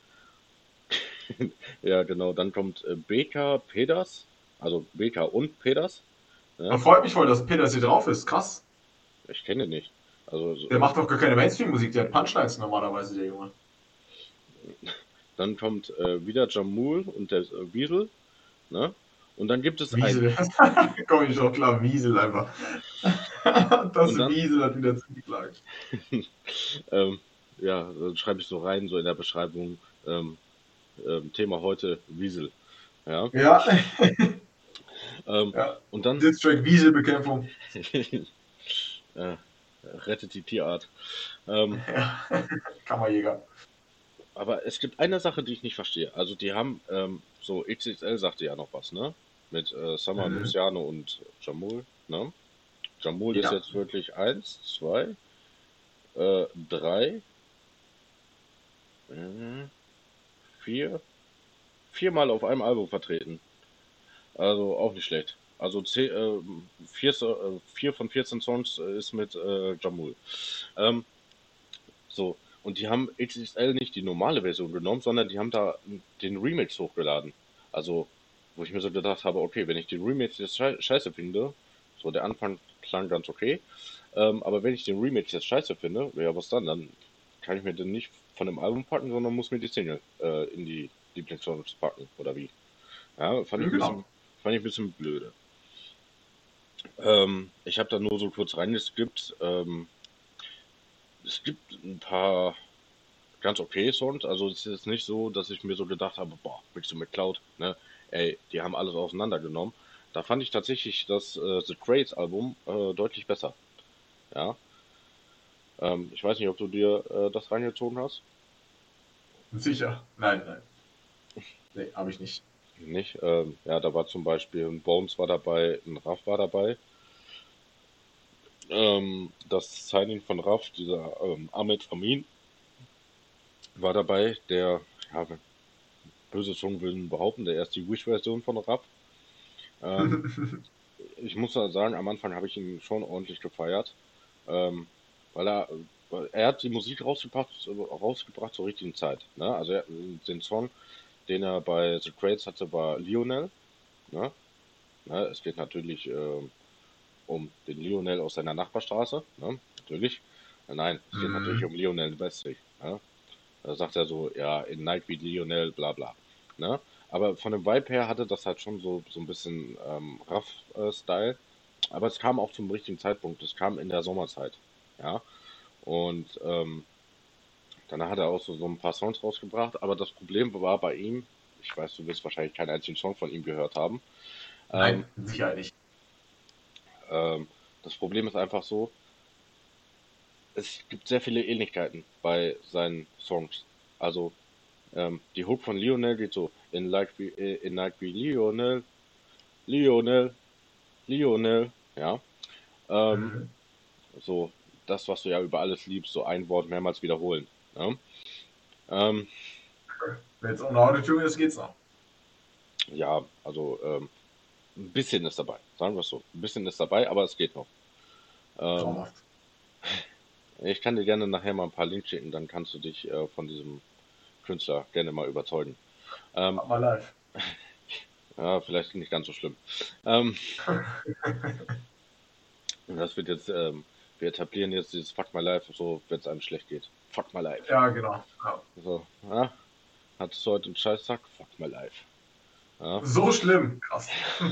ja, genau. Dann kommt äh, B K Peters, also B K und Peters. Man Ne? freut mich voll, dass Peter hier drauf ist. Krass. Ich kenne ihn nicht. Also Der so, macht doch gar keine Mainstream-Musik, der hat Punchlines normalerweise, der Junge. dann kommt äh, wieder Jamul und der äh, Wiesel, ne? Und dann gibt es ein Wiesel. Komm ich doch klar, Wiesel einfach. und Das dann Wiesel hat wieder zugeschlagen. ähm, ja, dann schreibe ich so rein, so in der Beschreibung, ähm, ähm, Thema heute Wiesel. Ja. Ja, Ähm, ja. und dann Distrack Wieselbekämpfung. äh, rettet die Tierart. Ähm, Ja. Kammerjäger. aber es gibt eine Sache, die ich nicht verstehe. Also die haben, ähm, so X X L sagte ja noch was, ne? Mit äh, Summer, Mhm. Luciano und Jamul, ne? Jamul ist Ja. jetzt wirklich eins, zwei, äh, drei, äh, vier, viermal auf einem Album vertreten. Also auch nicht schlecht. Also zehn, äh, vier, So- äh, vier von vierzehn Songs äh, ist mit äh, Jamul. Ähm, so, und die haben X X L nicht die normale Version genommen, sondern die haben da den Remix hochgeladen. Also, wo ich mir so gedacht habe, okay, wenn ich den Remix jetzt schei- scheiße finde, so der Anfang klang ganz okay, ähm, aber wenn ich den Remix jetzt scheiße finde, ja, was dann? Dann kann ich mir den nicht von dem Album packen, sondern muss mir die Single äh, in die Lieblingssongs packen, oder wie? Ja, fand ich Mhm, ein bisschen, genau. fand ich ein bisschen blöde. Ähm, ich habe da nur so kurz reingeskippt. Ähm, es gibt ein paar ganz okay Songs. Also es ist jetzt nicht so, dass ich mir so gedacht habe, boah, Mixed mit Cloud, ne? Ey, die haben alles auseinandergenommen. Da fand ich tatsächlich das äh, The Crates Album äh, deutlich besser. Ja. Ähm, ich weiß nicht, ob du dir äh, das reingezogen hast. Sicher. Nein, nein. Nee, habe ich nicht. Nicht? Ähm, ja, da war zum Beispiel ein Bones war dabei, ein Raff war dabei. Ähm, das Signing von Raff, dieser ähm, Ahmed Amin, war dabei, der, ja, böse Zungen würden behaupten, der erst die Wish-Version von Raff. Ähm, ich muss da sagen, am Anfang habe ich ihn schon ordentlich gefeiert, ähm, weil er, weil er hat die Musik rausgebracht, rausgebracht zur richtigen Zeit. Ne? Also er, den Song, den er bei The Crates hatte, war Lionel. Ne? Ne? Es geht natürlich ähm, um den Lionel aus seiner Nachbarstraße. Ne? Natürlich. Nein, es geht natürlich Mhm. um Lionel Messi. Ne? Da sagt er so, ja, in Nightbeat Lionel, bla bla. Ne? Aber von dem Vibe her hatte das halt schon so, so ein bisschen ähm, Rough-Style. Aber es kam auch zum richtigen Zeitpunkt. Es kam in der Sommerzeit. Ja. Und ähm, danach hat er auch so, so ein paar Songs rausgebracht. Aber das Problem war bei ihm, ich weiß, du wirst wahrscheinlich keinen einzigen Song von ihm gehört haben. Ähm, Nein, sicher nicht. ähm, Das Problem ist einfach so, es gibt sehr viele Ähnlichkeiten bei seinen Songs. Also ähm, die Hook von Lionel geht so in like we, äh, in like we Lionel, Lionel, Lionel, ja. Ähm, Mhm. so das, was du ja über alles liebst, so ein Wort mehrmals wiederholen. Ja, ähm, Wenn es ohne Autotune ist, geht's noch. ja also ähm, ein bisschen ist dabei, sagen wir es so. Ein bisschen ist dabei, aber es geht noch. Ähm, Traumhaft. Ich kann dir gerne nachher mal ein paar Links schicken, dann kannst du dich äh, von diesem Künstler gerne mal überzeugen. Ähm, Mach mal live. ja, vielleicht nicht ganz so schlimm. Ähm, Das wird jetzt, ähm, wir etablieren jetzt dieses Fuck my life, so, wenn es einem schlecht geht. Fuck my life. Ja, genau. Ja. So, ja, hattest du heute einen Scheißtag? Fuck my life. Ja, So schlimm. Krass.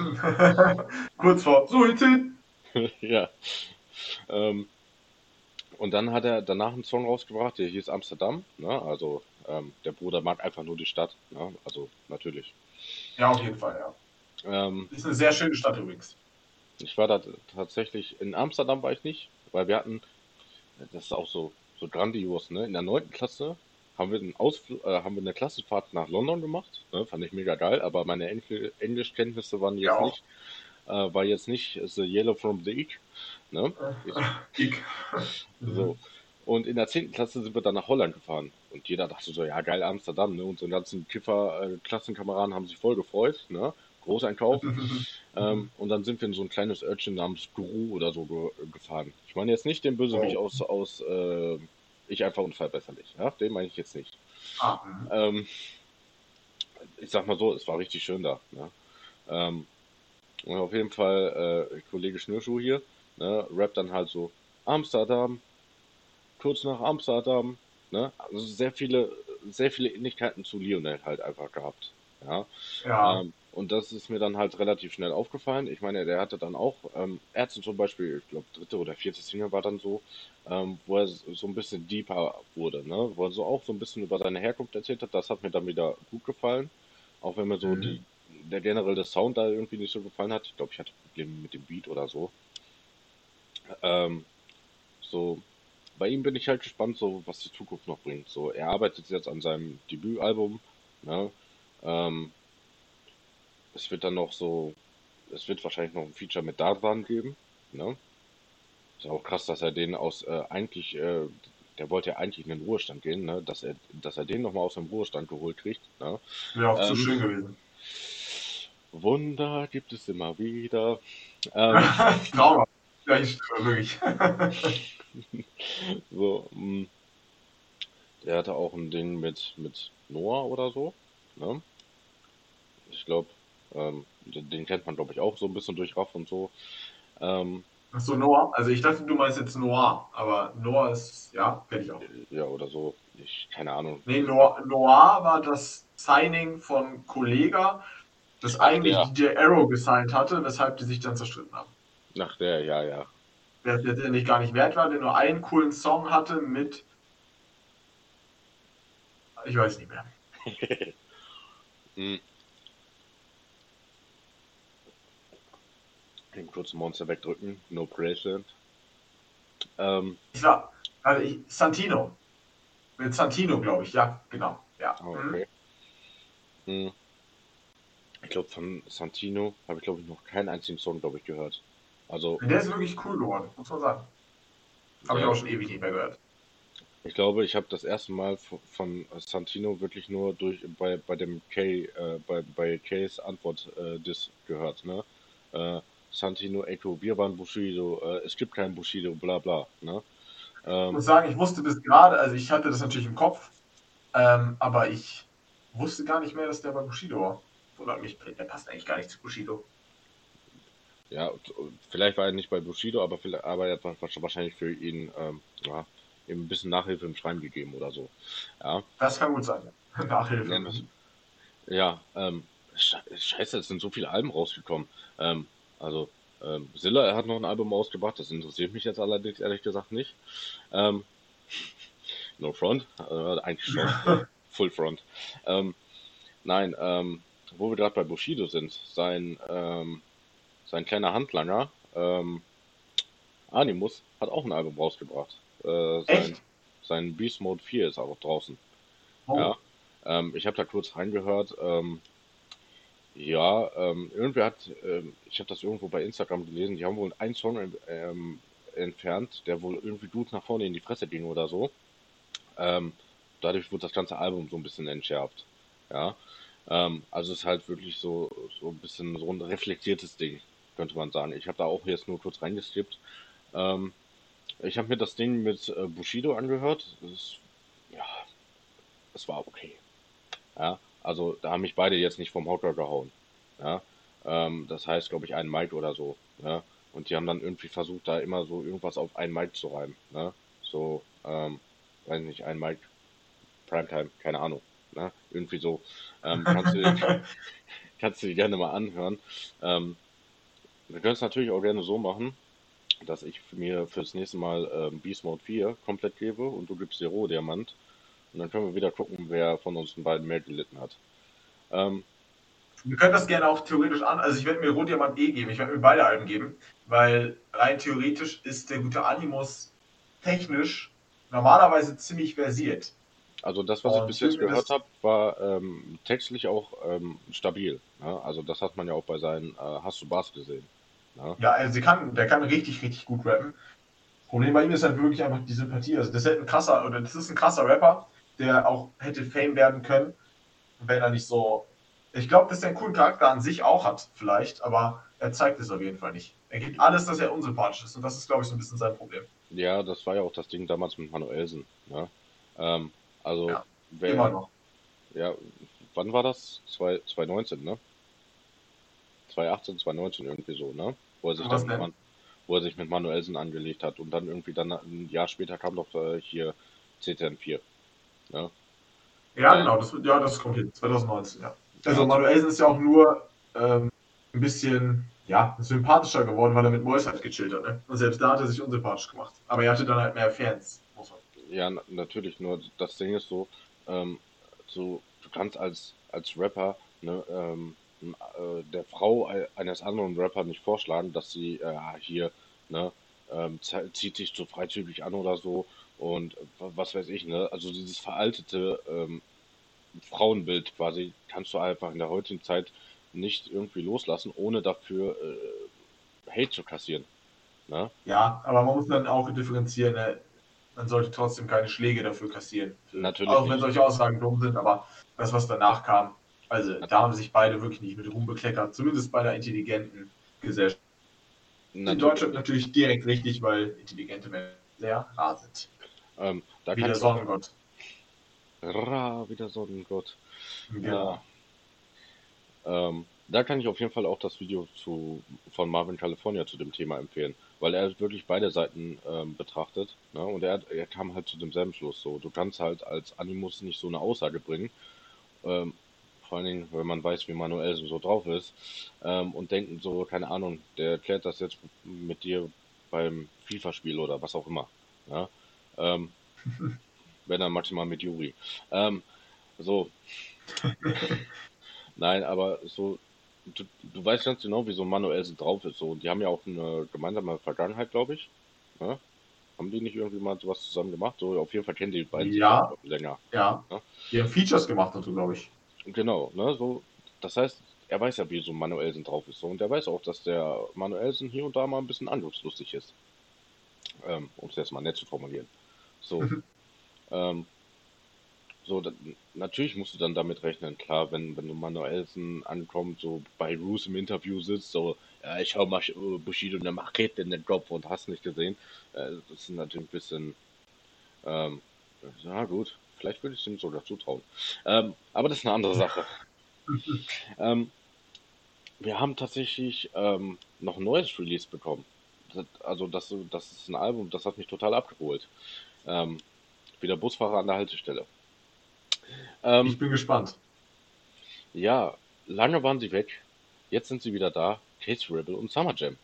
Kurz vor Suizid. ja. Ähm, und dann hat er danach einen Song rausgebracht, der hieß Amsterdam. Ne? Also, ähm, der Bruder mag einfach nur die Stadt. Ne? Also, natürlich. Ja, auf jeden Fall, ja. Ähm, Ist eine sehr schöne Stadt übrigens. Ich war da tatsächlich, in Amsterdam war ich nicht, weil wir hatten, das ist auch so, so grandios, ne? In der neunten Klasse haben wir einen Ausflug, äh, haben wir eine Klassenfahrt nach London gemacht, ne? Fand ich mega geil, aber meine Engl Englischkenntnisse waren Ja, jetzt auch. nicht, äh, war jetzt nicht The Yellow from the Egg, ne? Ich, Ich. so. Mhm. Und in der zehnten Klasse sind wir dann nach Holland gefahren. Und jeder dachte so, ja geil, Amsterdam, ne? Unsere ganzen Kiffer-Klassenkameraden haben sich voll gefreut, ne? Großeinkauf. Ähm, und dann sind wir in so ein kleines Örtchen namens Guru oder so ge gefahren. Ich meine jetzt nicht den Bösewicht Oh. aus, aus äh, Ich einfach unfallbesserlich. Ja? Den meine ich jetzt nicht. Ah, mhm. Ähm, Ich sag mal so, es war richtig schön da. Ne? Ähm, und auf jeden Fall, äh, Kollege Schnürschuh hier, ne, rappt dann halt so Amsterdam, kurz nach Amsterdam. Ne? Also sehr viele, sehr viele Ähnlichkeiten zu Lionel halt einfach gehabt. Ja. Ja. Ähm, und das ist mir dann halt relativ schnell aufgefallen. Ich meine, der hatte dann auch ähm, Ärzte zum Beispiel, ich glaube, dritte oder vierte Single war dann so, ähm, wo er so ein bisschen deeper wurde, ne? Wo er so auch so ein bisschen über seine Herkunft erzählt hat. Das hat mir dann wieder gut gefallen. Auch wenn mir so die, Mhm. der generelle Sound da irgendwie nicht so gefallen hat. Ich glaube, ich hatte Probleme mit dem Beat oder so. Ähm, so, bei ihm bin ich halt gespannt, so was die Zukunft noch bringt. So, er arbeitet jetzt an seinem Debütalbum, ne? Ähm, Es wird dann noch so, es wird wahrscheinlich noch ein Feature mit Dardan geben, ne? Ist ja auch krass, dass er den aus äh, eigentlich, äh, der wollte ja eigentlich in den Ruhestand gehen, ne? Dass er, dass er den nochmal aus dem Ruhestand geholt kriegt, ne? Wäre auch zu Ähm, schön gewesen. Wunder gibt es immer wieder. Ähm, Traumhaft. Ja, ich stimme, wirklich. so, mh, der hatte auch ein Ding mit, mit Noah oder so, ne? Ich glaube, ähm, den, den kennt man, glaube ich, auch so ein bisschen durch Raff und so. Ähm, Ach so, Noah. Also ich dachte, du meinst jetzt Noir, aber Noah ist, ja, kenne ich auch. ja, oder so. Ich, keine Ahnung. Nee, Noir, Noir war das Signing von Kollega, das Ach, eigentlich der. D J Arrow gesigned hatte, weshalb die sich dann zerstritten haben. Ach, der, ja, ja. Der es letztendlich gar nicht wert war, der nur einen coolen Song hatte mit, ich weiß nicht mehr. Hm, den kurzen Monster wegdrücken. No Bracelet. Ähm, Ich war, also ich, Santino. Mit Santino, glaube ich, ja, genau. Ja. ah, Mhm. okay. Hm, ich glaube, von Santino habe ich, glaube ich, noch keinen einzigen Song, glaube ich, gehört. Also, Der ist wirklich cool geworden, muss man sagen. Habe ich der, auch schon ewig nicht mehr gehört. ich glaube, ich habe das erste Mal von, von Santino wirklich nur durch bei, bei dem K, äh, bei, bei Kays Antwort äh, das gehört, ne? Äh, Santino, Echo, wir waren Bushido, äh, es gibt keinen Bushido, bla bla, ne? Ich Ähm, muss sagen, ich wusste bis gerade, also ich hatte das natürlich im Kopf, ähm, aber ich wusste gar nicht mehr, dass der bei Bushido war. Oder mich, der passt eigentlich gar nicht zu Bushido. Ja, vielleicht war er nicht bei Bushido, aber, vielleicht, aber er hat wahrscheinlich für ihn ähm, ja, ihm ein bisschen Nachhilfe im Schreiben gegeben oder so. Ja, Das kann gut sein. Nachhilfe. nennen wir es Mhm. Ja, ähm, sche- scheiße, es sind so viele Alben rausgekommen. Ähm, also, ähm, Zilla, er hat noch ein Album rausgebracht, das interessiert mich jetzt allerdings ehrlich gesagt nicht. Ähm, No Front, äh, eigentlich schon, Full Front. Ähm, nein, ähm, wo wir gerade bei Bushido sind, sein, ähm, sein kleiner Handlanger, ähm, Animus, hat auch ein Album rausgebracht. Äh, sein, Echt? sein Beast Mode vier ist auch draußen. Ja, Oh. ähm, ich habe da kurz reingehört. Ähm, ja, ähm, irgendwer hat, ähm, ich habe das irgendwo bei Instagram gelesen, die haben wohl einen Song ähm, entfernt, der wohl irgendwie gut nach vorne in die Fresse ging oder so. Ähm, dadurch wurde das ganze Album so ein bisschen entschärft. Ja, ähm, also es ist halt wirklich so, so ein bisschen so ein reflektiertes Ding, könnte man sagen. Ich habe da auch jetzt nur kurz reingeskippt. Ähm, ich habe mir das Ding mit äh, Bushido angehört. Das ist, ja, es war okay. Ja, also da haben mich beide jetzt nicht vom Hocker gehauen. Ja, ähm, das heißt, glaube ich, ein Mike oder so. Ja, und die haben dann irgendwie versucht, da immer so irgendwas auf einen Mike zu reimen. Ne? So, ähm, weiß nicht, ein Mike Primetime, keine Ahnung. Ne? Irgendwie so. Ähm, kannst du, kannst du dir gerne mal anhören. Ähm, wir können es natürlich auch gerne so machen, dass ich mir fürs nächste Mal ähm, Beast Mode vier komplett gebe und du gibst dir Rohdiamant. Und dann können wir wieder gucken, wer von uns den beiden mehr gelitten hat. Ähm, Wir können das gerne auch theoretisch an. Also ich werde mir Rotdiamant eh geben. Ich werde mir beide Alben geben, weil rein theoretisch ist der gute Animus technisch normalerweise ziemlich versiert. also das, was ich Und bis ich würde jetzt mir gehört das. habe, war ähm, textlich auch ähm, stabil. Ne? Also das hat man ja auch bei seinen äh, Hast du Bars gesehen. Ne? Ja, also sie kann, der kann richtig, richtig gut rappen. Problem bei ihm ist halt wirklich einfach die Sympathie. Also das ist halt ein krasser, oder das ist ein krasser Rapper, der auch hätte Fame werden können, wenn er nicht so. Ich glaube, dass er einen coolen Charakter an sich auch hat, vielleicht, aber er zeigt es auf jeden Fall nicht. Er gibt alles, dass er unsympathisch ist. Und das ist, glaube ich, so ein bisschen sein Problem. Ja, das war ja auch das Ding damals mit Manuelsen. Ne? Ähm, also Ja, immer wer, noch. ja, wann war das? Zwei, zwanzig neunzehn, ne? zwanzig achtzehn, zwanzig neunzehn irgendwie so, ne? Wo er sich dann Was mit denn? Man, wo er sich mit Manuelsen angelegt hat und dann irgendwie dann ein Jahr später kam doch äh, hier C T N vier. Ne? Ja, Äh, genau, das, ja, das kommt hin. zwanzig neunzehn, ja. Also ja, Manuelsen ist ja auch nur ähm, ein bisschen ja, sympathischer geworden, weil er mit Mois halt gechillt hat. Ne? Und selbst da hat er sich unsympathisch gemacht. Aber er hatte dann halt mehr Fans, muss man. ja, na- natürlich, nur das Ding ist so, ähm, so, du kannst als, als Rapper, ne, ähm, m- äh, der Frau ei- eines anderen Rappers nicht vorschlagen, dass sie äh, hier, ne, ähm, ze- zieht sich so freizügig an oder so und äh, wa- was weiß ich, ne, also dieses veraltete ähm, Frauenbild quasi kannst du einfach in der heutigen Zeit nicht irgendwie loslassen, ohne dafür äh, Hate zu kassieren, ne? Ja, aber man muss dann auch differenzieren. Ne? Man sollte trotzdem keine Schläge dafür kassieren. Für, Natürlich auch wenn nicht. solche Aussagen dumm sind, aber das, was danach kam, also da haben sich beide wirklich nicht mit Ruhm bekleckert. Zumindest bei der intelligenten Gesellschaft. In Natürlich Deutschland nicht. natürlich direkt richtig, weil intelligente Menschen sehr rar sind. Ähm, da Wie kann der ich auch Sonnengott. Ra, wieder Sonnengott. Äh, Genau. ähm, da kann ich auf jeden Fall auch das Video zu, von Marvin California zu dem Thema empfehlen, weil er wirklich beide Seiten ähm, betrachtet. Ne? Und er, hat- er kam halt zu demselben Schluss. So, du kannst halt als Animus nicht so eine Aussage bringen, ähm, vor allen Dingen, wenn man weiß, wie Manuel so drauf ist, ähm, und denken so, keine Ahnung, der klärt das jetzt mit dir beim FIFA-Spiel oder was auch immer. Ja? Ähm, wenn dann maximal mit Yuri. Ähm, so, Nein, aber so, du, du weißt ganz genau, wie so Manuel so drauf ist. So, und die haben ja auch eine gemeinsame Vergangenheit, glaube ich. Ne? Haben die nicht irgendwie mal sowas zusammen gemacht? So, auf jeden Fall kennen die beiden sich ja Ja, schon länger. ja. Ne? Die haben Features gemacht dazu, glaube ich. Genau, ne? So, das heißt, er weiß ja, wie so Manuelsen drauf ist. So, und er weiß auch, dass der Manuelsen hier und da mal ein bisschen angriffslustig ist. Ähm, um es jetzt mal nett zu formulieren. So, ähm, So, da, natürlich musst du dann damit rechnen, klar, wenn, wenn du Manuelsen ankommt, so bei Roos im Interview sitzt, so, ja, ich hau mal äh, Bushido eine Machete in den Kopf und hast nicht gesehen. Äh, das ist natürlich ein bisschen, ähm, ja gut, vielleicht würde ich es ihm sogar zutrauen. Ähm, aber das ist eine andere Sache. Ähm, wir haben tatsächlich ähm, noch ein neues Release bekommen. Das, also das, das ist ein Album, das hat mich total abgeholt. Ähm, Wie der Busfahrer an der Haltestelle. Ähm, Ich bin gespannt. Ja, lange waren sie weg. Jetzt sind sie wieder da. Case Rebel und Summer Jam.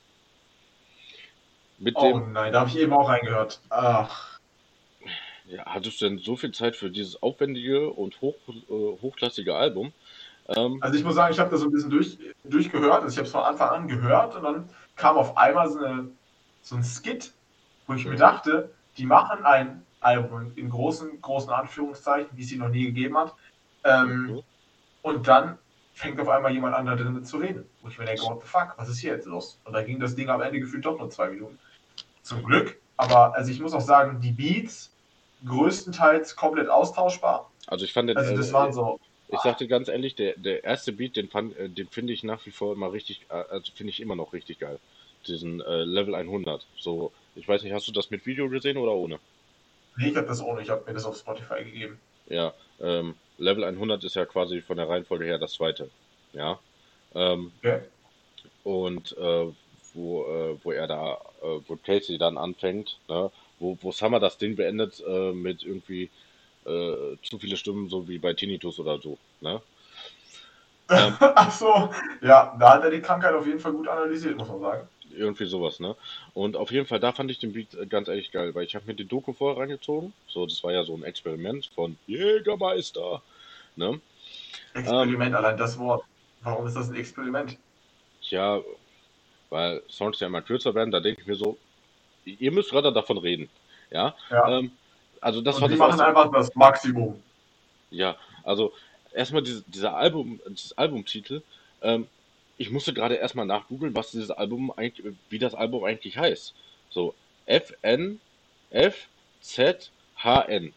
Mit Oh dem, nein, da habe ich eben auch reingehört. Ach, ja, hattest du denn so viel Zeit für dieses aufwendige und hoch, äh, hochklassige Album? Ähm, also ich muss sagen, ich habe das so ein bisschen durch, durchgehört. Also ich habe es von Anfang an gehört und dann kam auf einmal so, eine, so ein Skit, wo ich mir mhm, dachte, die machen ein Album in großen, großen Anführungszeichen, wie es sie noch nie gegeben hat. Ähm, mhm. und dann fängt auf einmal jemand an, da drin zu reden. Wo ich mir denke, what the fuck, was ist hier jetzt los? Und da ging das Ding am Ende gefühlt doch nur zwei Minuten. Zum Glück. Aber also ich muss auch sagen, die Beats größtenteils komplett austauschbar. Also ich fand den, Also das äh, waren so, ich sag dir ganz ehrlich, der, der erste Beat, den fand, äh, den finde ich nach wie vor immer richtig, äh, also finde ich immer noch richtig geil. Diesen äh, Level hundert. So, ich weiß nicht, hast du das mit Video gesehen oder ohne? nee, ich habe das ohne, ich habe mir das auf Spotify gegeben. Ja, ähm, Level hundert ist ja quasi von der Reihenfolge her das zweite. Ja. Ähm, Okay. und äh, wo, äh, wo er da, äh, wo Casey dann anfängt, ne? Wo, wo Summer das Ding beendet äh, mit irgendwie äh, zu viele Stimmen, so wie bei Tinnitus oder so. Ne? Ähm, Ach so, ja, da hat er die Krankheit auf jeden Fall gut analysiert, muss man sagen. Irgendwie sowas, ne? Und auf jeden Fall, da fand ich den Beat äh, ganz ehrlich geil, weil ich habe mir die Doku vorher reingezogen. So, das war ja so ein Experiment von Jägermeister, ne? Ähm, Experiment, allein das Wort. Warum ist das ein Experiment? Tja, weil Songs ja immer kürzer werden, da denke ich mir so, ihr müsst gerade davon reden. Ja. Ja. Ähm, also das Und war die das machen erste. einfach das Maximum. Ja, also erstmal diese, dieser Album, dieses Albumtitel. Ähm, ich musste gerade erstmal nachgoogeln, was dieses Album eigentlich, wie das Album eigentlich heißt. So, F N F Z H N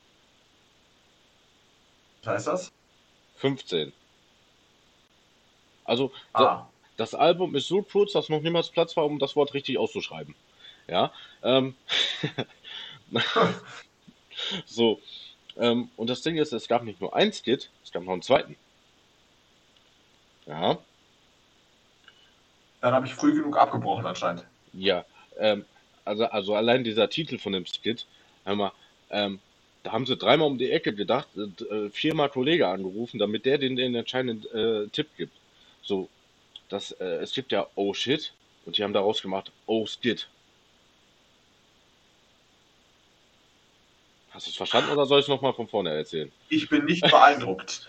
Was heißt das? fünfzehn. Also da, Ah. das Album ist so kurz, dass noch niemals Platz war, um das Wort richtig auszuschreiben. Ja, ähm, so. Ähm, und das Ding ist, es gab nicht nur ein Skit, es gab noch einen zweiten. Ja, Dann habe ich früh genug abgebrochen anscheinend. ja. Ähm, also, also allein dieser Titel von dem Skit, hör mal, ähm, da haben sie dreimal um die Ecke gedacht, äh, viermal Kollege angerufen, damit der den, den entscheidenden äh, Tipp gibt. So, das, äh, es gibt ja Oh Shit und die haben daraus gemacht Oh Skit. Hast du es verstanden oder soll ich es nochmal von vorne erzählen? Ich bin nicht beeindruckt.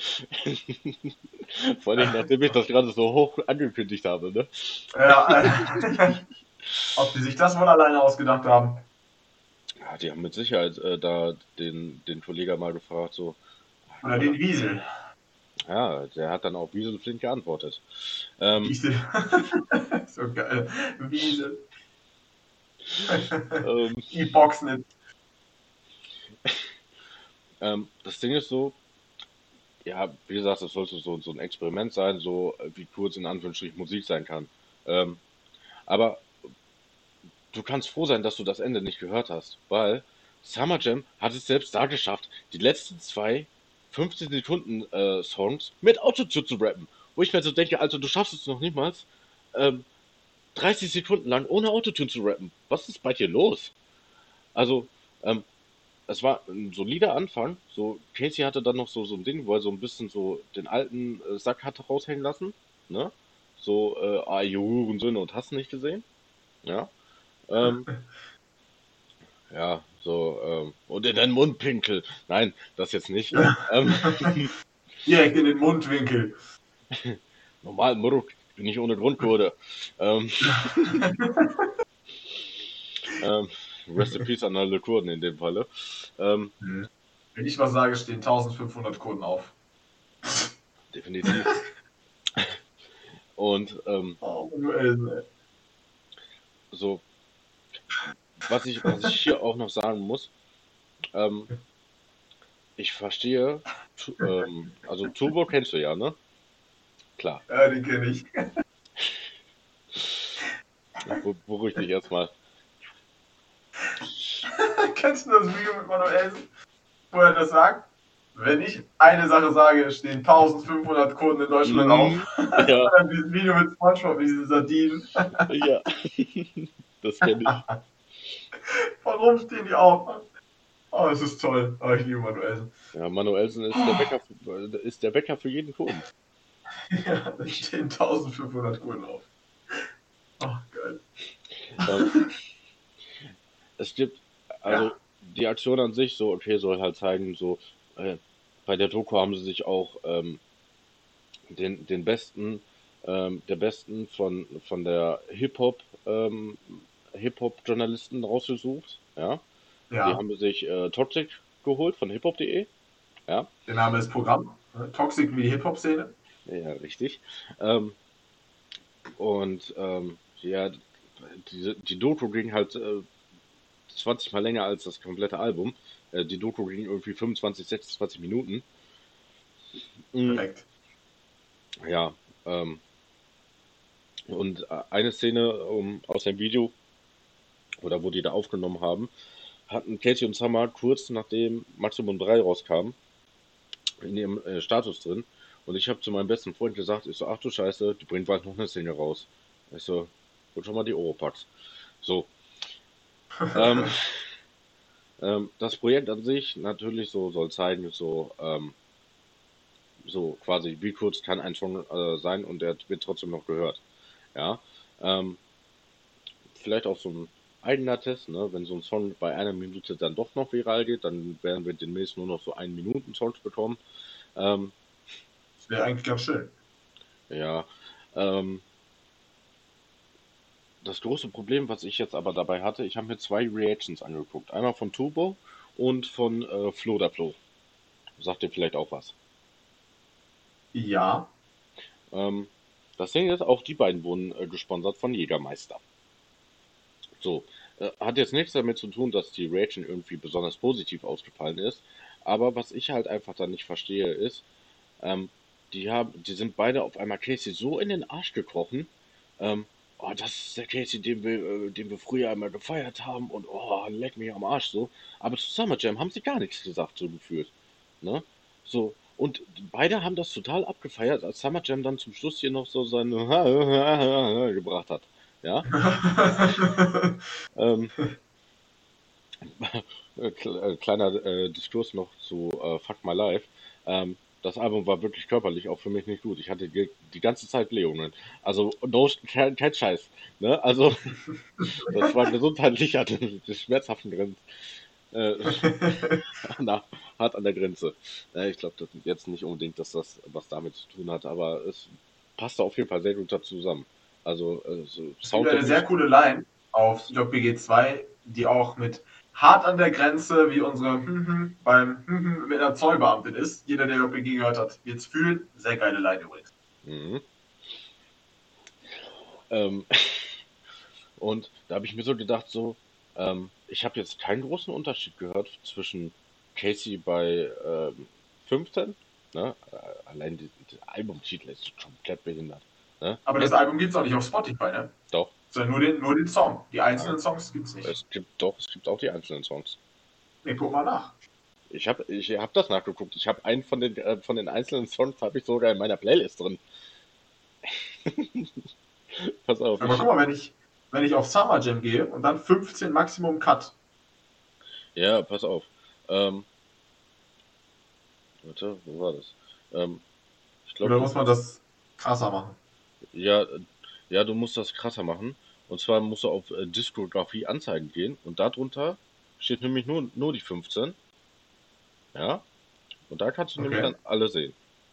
Vor allem, nachdem ich das gerade so hoch angekündigt habe, ne? Ja, äh, ob die sich das wohl alleine ausgedacht haben. Ja, die haben mit Sicherheit äh, da den, den Kollegen mal gefragt, so, kann Oder man den das? Wiesel. Ja, der hat dann auch wieselflink geantwortet. Ähm, Wiesel. So geil. Wiesel. ähm, Die Boxen. ähm, das Ding ist so, ja, wie gesagt, das sollte so, so ein Experiment sein, so äh, wie kurz in Anführungsstrichen Musik sein kann. Ähm, aber du kannst froh sein, dass du das Ende nicht gehört hast, weil Summer Jam hat es selbst da geschafft, die letzten zwei fünfzehn Sekunden äh, Songs mit Autotune zu rappen. Wo ich mir so denke, also du schaffst es noch niemals, ähm, dreißig Sekunden lang ohne Autotune zu rappen. Was ist bei dir los? Also, ähm, es war ein solider Anfang. So, Casey hatte dann noch so, so ein Ding, wo er so ein bisschen so den alten äh, Sack hatte raushängen lassen. Ne? So, äh, ah, ihr Hurensöhne und hast nicht gesehen. Ja. Ähm, ja, so, ähm, und in den Mundpinkel. Nein, das jetzt nicht. Ähm, Direkt in den Mundwinkel. normal, Muruk, bin ich ohne Grundkurve. Ähm, ähm, Rest in Peace an alle Kurden in dem Falle. Ähm, Wenn ich was sage, stehen eintausendfünfhundert Kunden auf. definitiv. Und ähm, Oh, äh, so, was ich, was ich hier auch noch sagen muss, ähm, ich verstehe, Tu- ähm, also Turbo kennst du ja, ne? Klar. ja, den kenne ich. Be- Beruhig dich erstmal. Kennst du das Video mit Manuelsen, wo er das sagt? Wenn ich eine Sache sage, stehen eintausendfünfhundert Kunden in Deutschland auf. Mhm. Und Ja, dann dieses Video mit SpongeBob, diese Sardinen. ja, das kenne ich. Warum stehen die auf? Oh, es ist toll. Oh, ich liebe Manuelsen. Ja, Manuelsen ist der Bäcker, f- ist der Bäcker für jeden Kunden. Ja, da stehen eintausendfünfhundert Kunden auf. Oh, geil. Ähm, Es gibt, also Ja, die Aktion an sich, so, okay, soll halt zeigen, so, äh, bei der Doku haben sie sich auch ähm, den, den besten, ähm, der besten von, von der Hip-Hop, ähm, Hip-Hop-Journalisten rausgesucht, ja. Die ja. haben sich äh, Toxic geholt von hiphop punkt de, ja. Der Name ist Programm. Ne? Toxic wie die Hip-Hop-Szene. Ja, richtig. Ähm, und ähm, ja, die, die Doku ging halt äh, zwanzig Mal länger als das komplette Album. Äh, die Doku ging irgendwie fünfundzwanzig, sechsundzwanzig Minuten. Mm, Perfekt. ja, ähm, und äh, eine Szene um, aus dem Video, oder wo die da aufgenommen haben, hatten Casey und Summer kurz nachdem Maximum drei rauskam, in ihrem äh, Status drin. Und ich habe zu meinem besten Freund gesagt, ich so, ach du Scheiße, die bringt bald noch eine Single raus. Ich so, hol schon mal die Oropax. So, ähm, ähm, das Projekt an sich natürlich so soll zeigen, so, ähm, so quasi, wie kurz kann ein Song äh, sein und der wird trotzdem noch gehört. Ja, ähm, vielleicht auch so ein eigener Test, ne? Wenn so ein Song bei einer Minute dann doch noch viral geht, dann werden wir demnächst nur noch so ein Minuten Songs bekommen. Ähm, Das wäre eigentlich ganz schön. ja, ähm, das große Problem, was ich jetzt aber dabei hatte, ich habe mir zwei Reactions angeguckt. Einmal von Turbo und von äh, Flo der Flo. Sagt dir vielleicht auch was. Ja. Ähm, das Ding ist, auch die beiden wurden äh, gesponsert von Jägermeister. So, äh, hat jetzt nichts damit zu tun, dass die Reaction irgendwie besonders positiv ausgefallen ist. Aber was ich halt einfach dann nicht verstehe, ist, ähm, die haben, die sind beide auf einmal Casey so in den Arsch gekrochen. Ähm, oh, das ist der Casey, den wir, äh, den wir früher einmal gefeiert haben und oh, leck mich am Arsch so. Aber zu Summer Jam haben sie gar nichts gesagt, so gefühlt. Ne? So. Und beide haben das total abgefeiert, als Summer Jam dann zum Schluss hier noch so seine gebracht hat. Ja. Ähm, äh, kle- äh, kleiner äh, Diskurs noch zu äh, Fuck My Life. Ähm, das Album war wirklich körperlich auch für mich nicht gut. Ich hatte die, die ganze Zeit Blähungen. Also, no, kein, kein Scheiß. Ne? Also, das war gesundheitlich an der schmerzhaften Grenze. Äh, na, hart an der Grenze. Äh, ich glaube das jetzt nicht unbedingt, dass das was damit zu tun hat, aber es passte auf jeden Fall sehr gut dazu zusammen. Also, äh, so Es gibt eine sehr soundtechnisch, coole Line auf J B G zwei, die auch mit hart an der Grenze wie unsere beim mit einer Zollbeamtin ist. Jeder, der J B G gehört hat, wird es fühlen. Sehr geile Line übrigens. mhm. Ähm, Und da habe ich mir so gedacht, so, ähm, ich habe jetzt keinen großen Unterschied gehört zwischen Casey bei ähm, fünfzehn, ne? Äh, allein die, der Albumtitel ist komplett behindert. Ne? Aber das Jetzt, Album gibt es auch nicht auf Spotify, ne? doch, Sondern nur den, nur den Song. Die nein, einzelnen Songs gibt es nicht. es gibt doch, es gibt auch die einzelnen Songs. Ne, guck mal nach. Ich habe ich hab das nachgeguckt. Ich habe einen von den äh, von den einzelnen Songs habe ich sogar in meiner Playlist drin. Pass auf, Aber ich guck mal, wenn ich, wenn ich auf Summer Jam gehe und dann fünfzehn Maximum Cut. ja, pass auf. Ähm, warte, wo war das? Ähm, ich glaube, Oder du muss man das krasser machen? Ja, äh, ja, du musst das krasser machen. Und zwar musst du auf äh, Diskografie anzeigen gehen und darunter steht nämlich nur, nur die fünfzehn. Ja, und da kannst du nämlich Okay. dann alle sehen.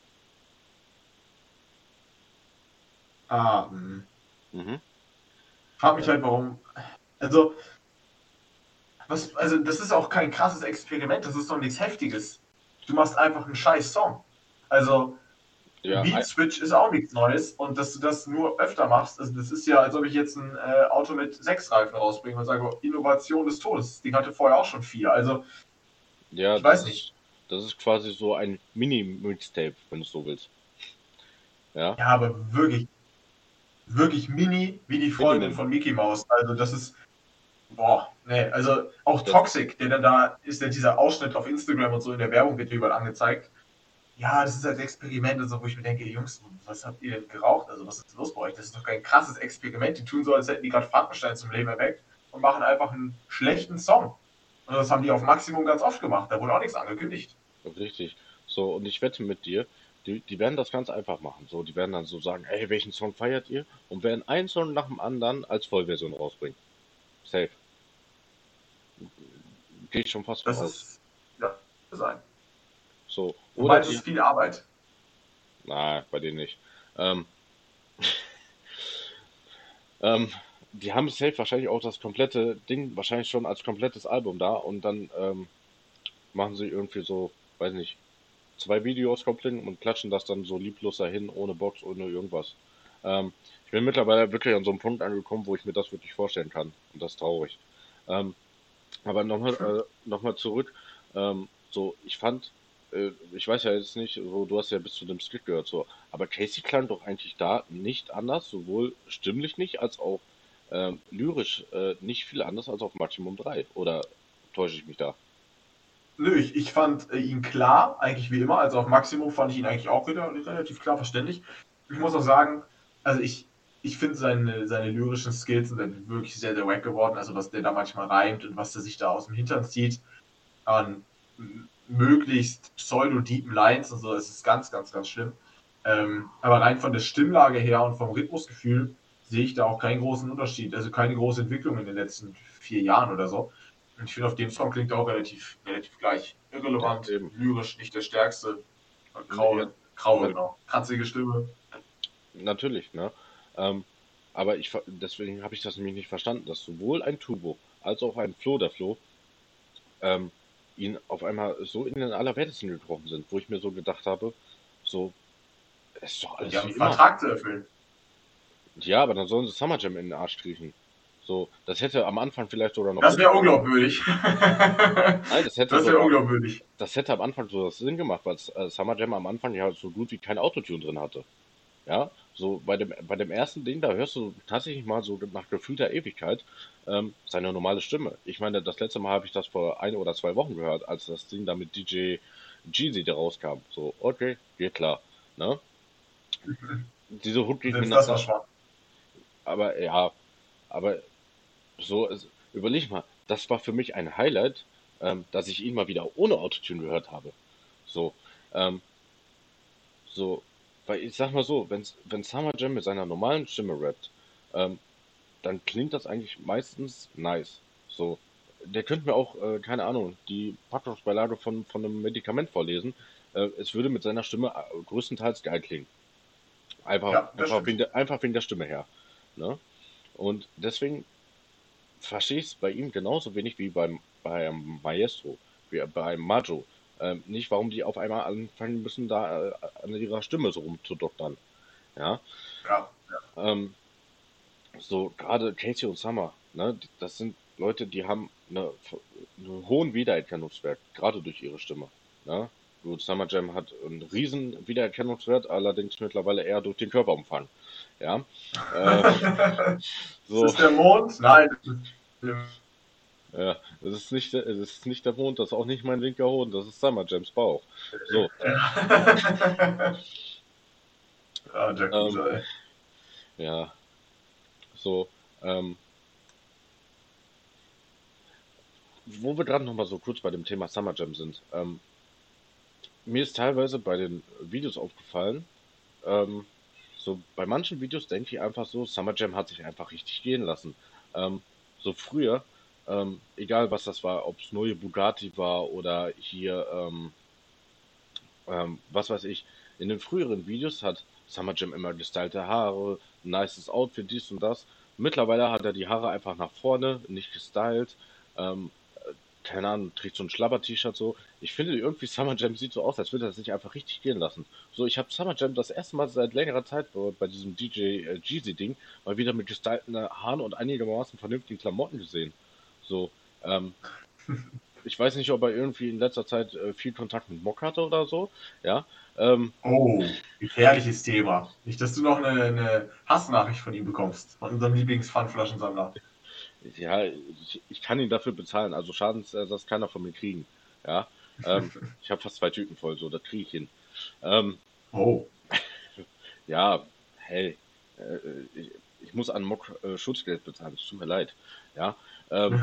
Ah, hm. Mhm. Frag mich Ja, halt, warum. Also, was, also, das ist auch kein krasses Experiment, das ist doch nichts Heftiges. Du machst einfach einen scheiß Song. Also, ja, Beat ei- Switch ist auch nichts Neues und dass du das nur öfter machst, also das ist ja, als ob ich jetzt ein äh, Auto mit sechs Reifen rausbringe und sage, Innovation des Todes. Das Ding hatte vorher auch schon vier. Also, ja, ich das weiß nicht. ist, das ist quasi so ein Mini-Mixtape, wenn du so willst. Ja, Ja, aber wirklich, wirklich mini wie die Freundin Minimum. von Mickey Mouse. Also, das ist, boah, nee, also auch Das, Toxic, der dann da ist, ja dieser Ausschnitt auf Instagram und so in der Werbung wird überall angezeigt. Ja, das ist als Experiment und so, wo ich mir denke, Jungs, was habt ihr denn geraucht? Also, was ist los bei euch? Das ist doch kein krasses Experiment. Die tun so, als hätten die gerade Frankenstein zum Leben erweckt und machen einfach einen schlechten Song. Und das haben die auf Maximum ganz oft gemacht. Da wurde auch nichts angekündigt. Richtig. So, und ich wette mit dir, die, die werden das ganz einfach machen. So, die werden dann so sagen, ey, welchen Song feiert ihr? Und werden einen Song nach dem anderen als Vollversion rausbringen. Safe. Gehe ich schon fast von Das aus. ist, ja, sein. So, Wobei oder es die, ist viel Arbeit. na, bei denen nicht. Ähm, ähm, Die haben safe wahrscheinlich auch das komplette Ding wahrscheinlich schon als komplettes Album da und dann ähm, machen sie irgendwie so, weiß nicht, zwei Videos komplett und klatschen das dann so lieblos dahin, ohne Box, ohne irgendwas. Ähm, ich bin mittlerweile wirklich an so einem Punkt angekommen, wo ich mir das wirklich vorstellen kann. Und das ist traurig. Ähm, aber nochmal äh, noch mal zurück. Ähm, so, ich fand, äh, ich weiß ja jetzt nicht, so, du hast ja bis zu dem Skit gehört, so, aber Casey klang doch eigentlich da nicht anders, sowohl stimmlich nicht, als auch ähm, lyrisch äh, nicht viel anders als auf Maximum drei. Oder täusche ich mich da? Nö, ich, ich fand äh, ihn klar, eigentlich wie immer. Also auf Maximum fand ich ihn eigentlich auch wieder relativ klar verständlich. Ich muss auch sagen, also ich, ich finde seine, seine lyrischen Skills sind wirklich sehr, sehr wack geworden. Also was der da manchmal reimt und was der sich da aus dem Hintern zieht an m- möglichst pseudo-deepen Lines und so, das ist ganz, ganz, ganz schlimm. Ähm, aber rein von der Stimmlage her und vom Rhythmusgefühl sehe ich da auch keinen großen Unterschied. Also keine große Entwicklung in den letzten vier Jahren oder so. Und ich finde, auf dem Song klingt er auch relativ, relativ gleich. Ja, Irrelevant, eben. lyrisch nicht der stärkste. Ja, Graue, graue, na, genau. Kratzige Stimme. natürlich, ne? Ähm, aber ich, ver- deswegen habe ich das nämlich nicht verstanden, dass sowohl ein Turbo als auch ein Flo der Flo ähm, ihn auf einmal so in den Allerwertesten gekrochen sind, wo ich mir so gedacht habe, so, es ist doch Ja, die alles haben wie einen immer. Vertrag zu erfüllen. Ja, aber dann sollen sie Summer Jam in den Arsch kriechen. So, das hätte am Anfang vielleicht sogar noch Das Sinn wäre gemacht. unglaubwürdig. Nein, das hätte Das wäre sogar, unglaubwürdig. das hätte am Anfang sogar Sinn gemacht, weil äh, Summer Jam am Anfang ja so gut wie kein Autotune drin hatte. Ja, so bei dem, bei dem ersten Ding, da hörst du tatsächlich mal so nach gefühlter Ewigkeit ähm, seine normale Stimme. Ich meine, das letzte Mal habe ich das vor ein oder zwei Wochen gehört, als das Ding da mit D J Jeezy da rauskam. So, okay, geht klar. Ne? Diese Hook Und geht mir selbst nach das war da, schwach. aber ja, aber so, es, überleg mal, das war für mich ein Highlight, ähm, dass ich ihn mal wieder ohne Autotune gehört habe. So, ähm, so, weil ich sag mal so, wenn, wenn Summer Jam mit seiner normalen Stimme rappt, ähm, dann klingt das eigentlich meistens nice. So, der könnte mir auch, äh, keine Ahnung, die Packungsbeilage von, von einem Medikament vorlesen. Äh, es würde mit seiner Stimme äh, größtenteils geil klingen. Einfach, Ja, das einfach, wegen stimmt. der, einfach wegen der Stimme her. Ne? Und deswegen verstehe ich es bei ihm genauso wenig wie beim, beim Maestro, wie beim Majo. Ähm, nicht, warum die auf einmal anfangen müssen, da äh, an ihrer Stimme so rumzudoktern. Ja, Ja. ähm, so gerade Casey und Summer, ne, das sind Leute, die haben eine, einen hohen Wiedererkennungswert, gerade durch ihre Stimme. Ne? Gut, Summer Jam hat einen riesen Wiedererkennungswert, allerdings mittlerweile eher durch den Körperumfang. Ja, äh, Ist so, das der Mond? Nein. ja, es ist nicht, der- es ist nicht der Mond, das ist auch nicht mein linker Hoden, das ist Summer Jams Bauch. So, Ah, ähm, Yakuza, ey. ja, so, ähm, wo wir gerade nochmal so kurz bei dem Thema Summer Jam sind. Ähm, mir ist teilweise bei den Videos aufgefallen, ähm, so bei manchen Videos denke ich einfach so, Summer Jam hat sich einfach richtig gehen lassen. Ähm, so früher, ähm, egal was das war, ob es neue Bugatti war oder hier, ähm, ähm, was weiß ich, in den früheren Videos hat Summer Jam immer gestylte Haare, ein nices Outfit, dies und das. Mittlerweile hat er die Haare einfach nach vorne, nicht gestylt. Ähm, keine Ahnung, trägt so ein Schlabber-T-Shirt so. Ich finde irgendwie Summer Jam sieht so aus, als würde er sich einfach richtig gehen lassen. So, ich habe Summer Jam das erste Mal seit längerer Zeit bei, bei diesem D J äh, Jeezy-Ding mal wieder mit gestylten Haaren und einigermaßen vernünftigen Klamotten gesehen. So, ähm, ich weiß nicht, ob er irgendwie in letzter Zeit äh, viel Kontakt mit Mock hatte oder so. Ja, ähm, Oh, gefährliches Thema. Nicht, dass du noch eine, eine Hassnachricht von ihm bekommst, von unserem Lieblings-Pfandflaschensammler. ja, ich, ich kann ihn dafür bezahlen. Also Schadensersatz kann er von mir kriegen. Ja, ähm, ich habe fast zwei Tüten voll, so, das kriege ich hin. Ähm, Oh, Ja, hey, äh, ich, ich muss an Mock äh, Schutzgeld bezahlen, es tut mir leid. Ja. Ähm,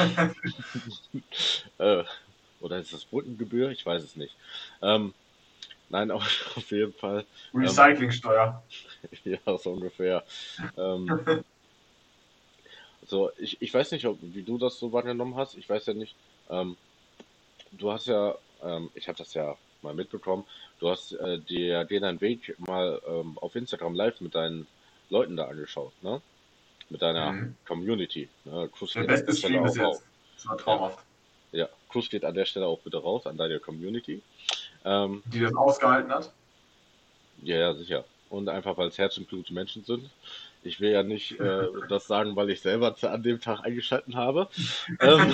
äh, oder ist das Brückengebühr? Ich weiß es nicht. Ähm, nein, auf, auf jeden Fall. Ähm, Recyclingsteuer. ja, so ungefähr. Ähm, so, ich, ich weiß nicht, ob, wie du das so wahrgenommen hast. Ich weiß ja nicht. Ähm, du hast ja, ähm, ich habe das ja mal mitbekommen. Du hast äh, dir, dir deinen Weg mal ähm, auf Instagram Live mit deinen Leuten da angeschaut, ne? Mit deiner Mhm. Community. Ne? Kuss Der geht an der beste Stelle Stream bis auch raus. jetzt. Das war Ja, traumhaft. ja. Kuss geht an der Stelle auch bitte raus an deine Community. Ähm, Die das ausgehalten hat. ja, ja, sicher. Und einfach, weil es Herz und Blut Menschen sind. Ich will ja nicht äh, das sagen, weil ich selber zu- an dem Tag eingeschalten habe. Ähm,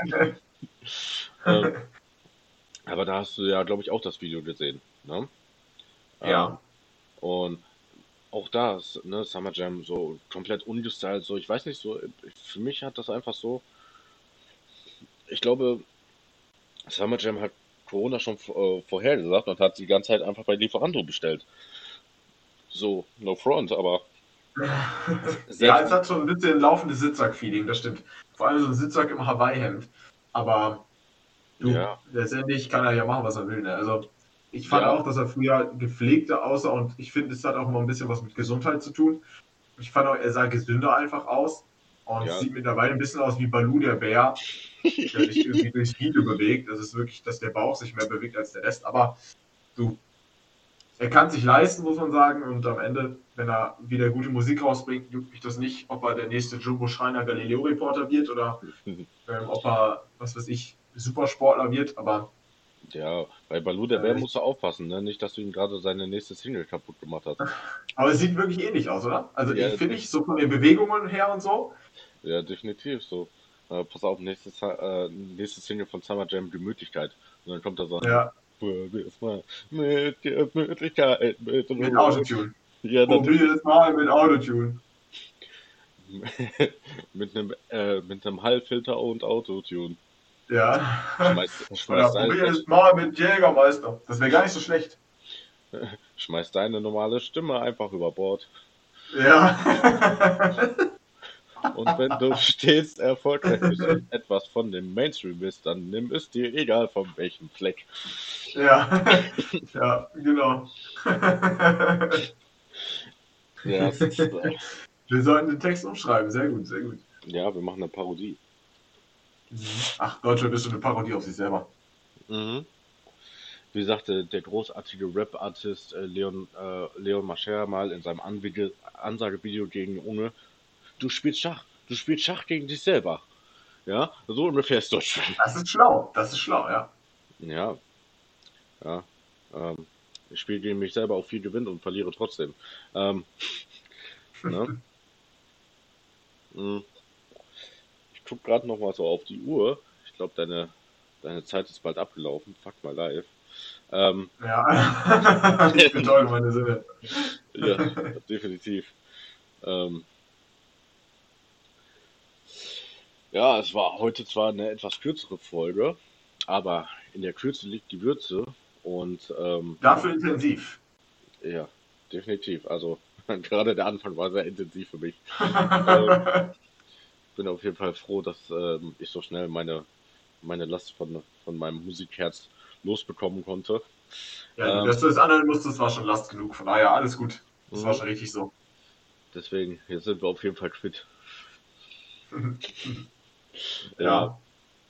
ähm, aber da hast du ja, glaube ich, auch das Video gesehen. Ne? Ähm, Ja. und auch da ist, ne, Summer Jam so komplett ungestylt. So, ich weiß nicht, so, für mich hat das einfach so, ich glaube, Summer Jam hat Corona schon äh, vorhergesagt und hat die ganze Zeit einfach bei Lieferando bestellt. So, no front, aber Ja, selbst es die, hat schon ein bisschen laufendes Sitzsack-Feeling, das stimmt. Vor allem so ein Sitzsack im Hawaii-Hemd. Aber du, ja, letztendlich kann er ja machen, was er will. Ne? Also ich fand ja, auch, dass er früher gepflegter aussah und ich finde, es hat auch immer ein bisschen was mit Gesundheit zu tun. Ich fand auch, er sah gesünder einfach aus und ja, sieht mittlerweile ein bisschen aus wie Baloo der Bär, der sich irgendwie durchs Video bewegt. Das ist wirklich, dass der Bauch sich mehr bewegt als der Rest. Aber du, er kann sich leisten, muss man sagen. Und am Ende, wenn er wieder gute Musik rausbringt, juckt mich das nicht, ob er der nächste Jumbo Schreiner Galileo Reporter wird oder ähm, ob er, was weiß ich, Supersportler wird. Aber, ja, bei Baloo der Bär äh, musst du aufpassen, ne? Nicht, dass du ihm gerade seine nächste Single kaputt gemacht hast. aber es sieht wirklich ähnlich aus, oder? Also ich Ja, finde def ich, so von den Bewegungen her und so. ja, definitiv so. Äh, pass auf, nächste, Sa- äh, nächste Single von Summer Jam, Gemütlichkeit. Und dann kommt da so, Ja, probier's mal mit Gemütlichkeit, mit mit Ruhe. Autotune. Ja, natürlich. Probier es mal mit Autotune. Mit einem, äh, mit einem Hallfilter und Autotune. Ja. Schmeiß, Oder schmeiß, dein, probier es mal mit Jägermeister. Das wäre gar nicht so schlecht. schmeiß deine normale Stimme einfach über Bord. Ja. Und wenn du stets erfolgreich bist und etwas von dem Mainstream bist, dann nimm es dir egal von welchem Fleck. Ja. Ja, genau. Ja, es ist, äh, Wir sollten den Text umschreiben. Sehr gut, sehr gut. ja, wir machen eine Parodie. Mhm. Ach, Deutschland ist schon eine Parodie auf sich selber. Mhm. Wie sagte der großartige Rap-Artist äh, Leon, äh, Leon Mascher mal in seinem Anwige, Ansagevideo gegen Unge, du spielst Schach, du spielst Schach gegen dich selber. Ja, so ungefähr ist Deutschland. Das ist schlau. Das ist schlau, ja. Ja, ja. Ähm, ich spiele gegen mich selber auf viel Gewinn und verliere trotzdem. Ähm, ne? Mm. Ich guck gerade noch mal so auf die Uhr. Ich glaube, deine, deine Zeit ist bald abgelaufen. Fuck mal live. Ähm, Ja. Ich betäube meine Sinne. ja, definitiv. Ähm, ja, es war heute zwar eine etwas kürzere Folge, aber in der Kürze liegt die Würze. Und ähm, Dafür intensiv. ja, definitiv. Also gerade der Anfang war sehr intensiv für mich. Ähm, bin auf jeden Fall froh, dass ähm, ich so schnell meine, meine Last von, von meinem Musikherz losbekommen konnte. Ja, du, Ähm, dass du das anhören musstest, war schon Last genug. Von daher alles gut. Das war mhm. schon richtig so. Deswegen, jetzt sind wir auf jeden Fall quitt. Ja, Ja,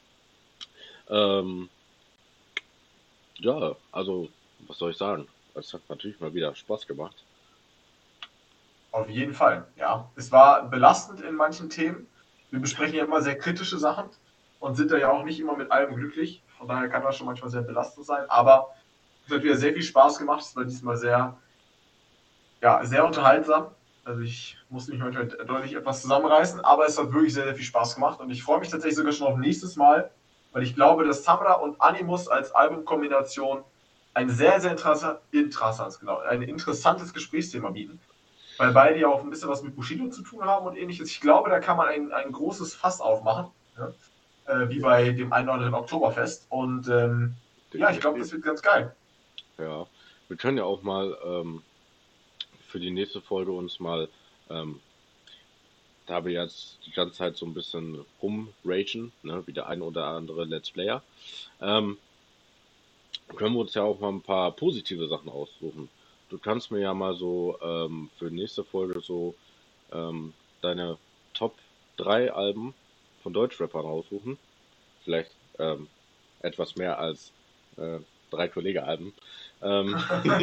ähm, ja, also, was soll ich sagen? Es hat natürlich mal wieder Spaß gemacht. auf jeden Fall. Ja, es war belastend in manchen Themen. Wir besprechen ja immer sehr kritische Sachen und sind da ja auch nicht immer mit allem glücklich. Von daher kann das schon manchmal sehr belastend sein. Aber es hat wieder sehr viel Spaß gemacht. Es war diesmal sehr, ja, sehr unterhaltsam. Also ich musste mich manchmal deutlich etwas zusammenreißen, aber es hat wirklich sehr, sehr viel Spaß gemacht und ich freue mich tatsächlich sogar schon auf nächstes Mal, weil ich glaube, dass Samra und Animus als Albumkombination ein sehr, sehr interessant, interessant, genau, ein interessantes Gesprächsthema bieten, weil beide ja auch ein bisschen was mit Bushido zu tun haben und ähnliches. Ich glaube, da kann man ein, ein großes Fass aufmachen, ja? äh, wie bei dem einen oder anderen Oktoberfest und ähm, ja, ich glaube, Definitiv. das wird ganz geil. Ja, wir können ja auch mal ähm, für die nächste Folge uns mal ähm, da wir jetzt die ganze Zeit so ein bisschen rumragen, ne, wie der ein oder andere Let's Player, ähm, können wir uns ja auch mal ein paar positive Sachen aussuchen. Du kannst mir ja mal so ähm, für nächste Folge so ähm, deine Top drei Alben von Deutschrappern aussuchen. Vielleicht ähm, etwas mehr als äh, drei Kollege-Alben. Ähm,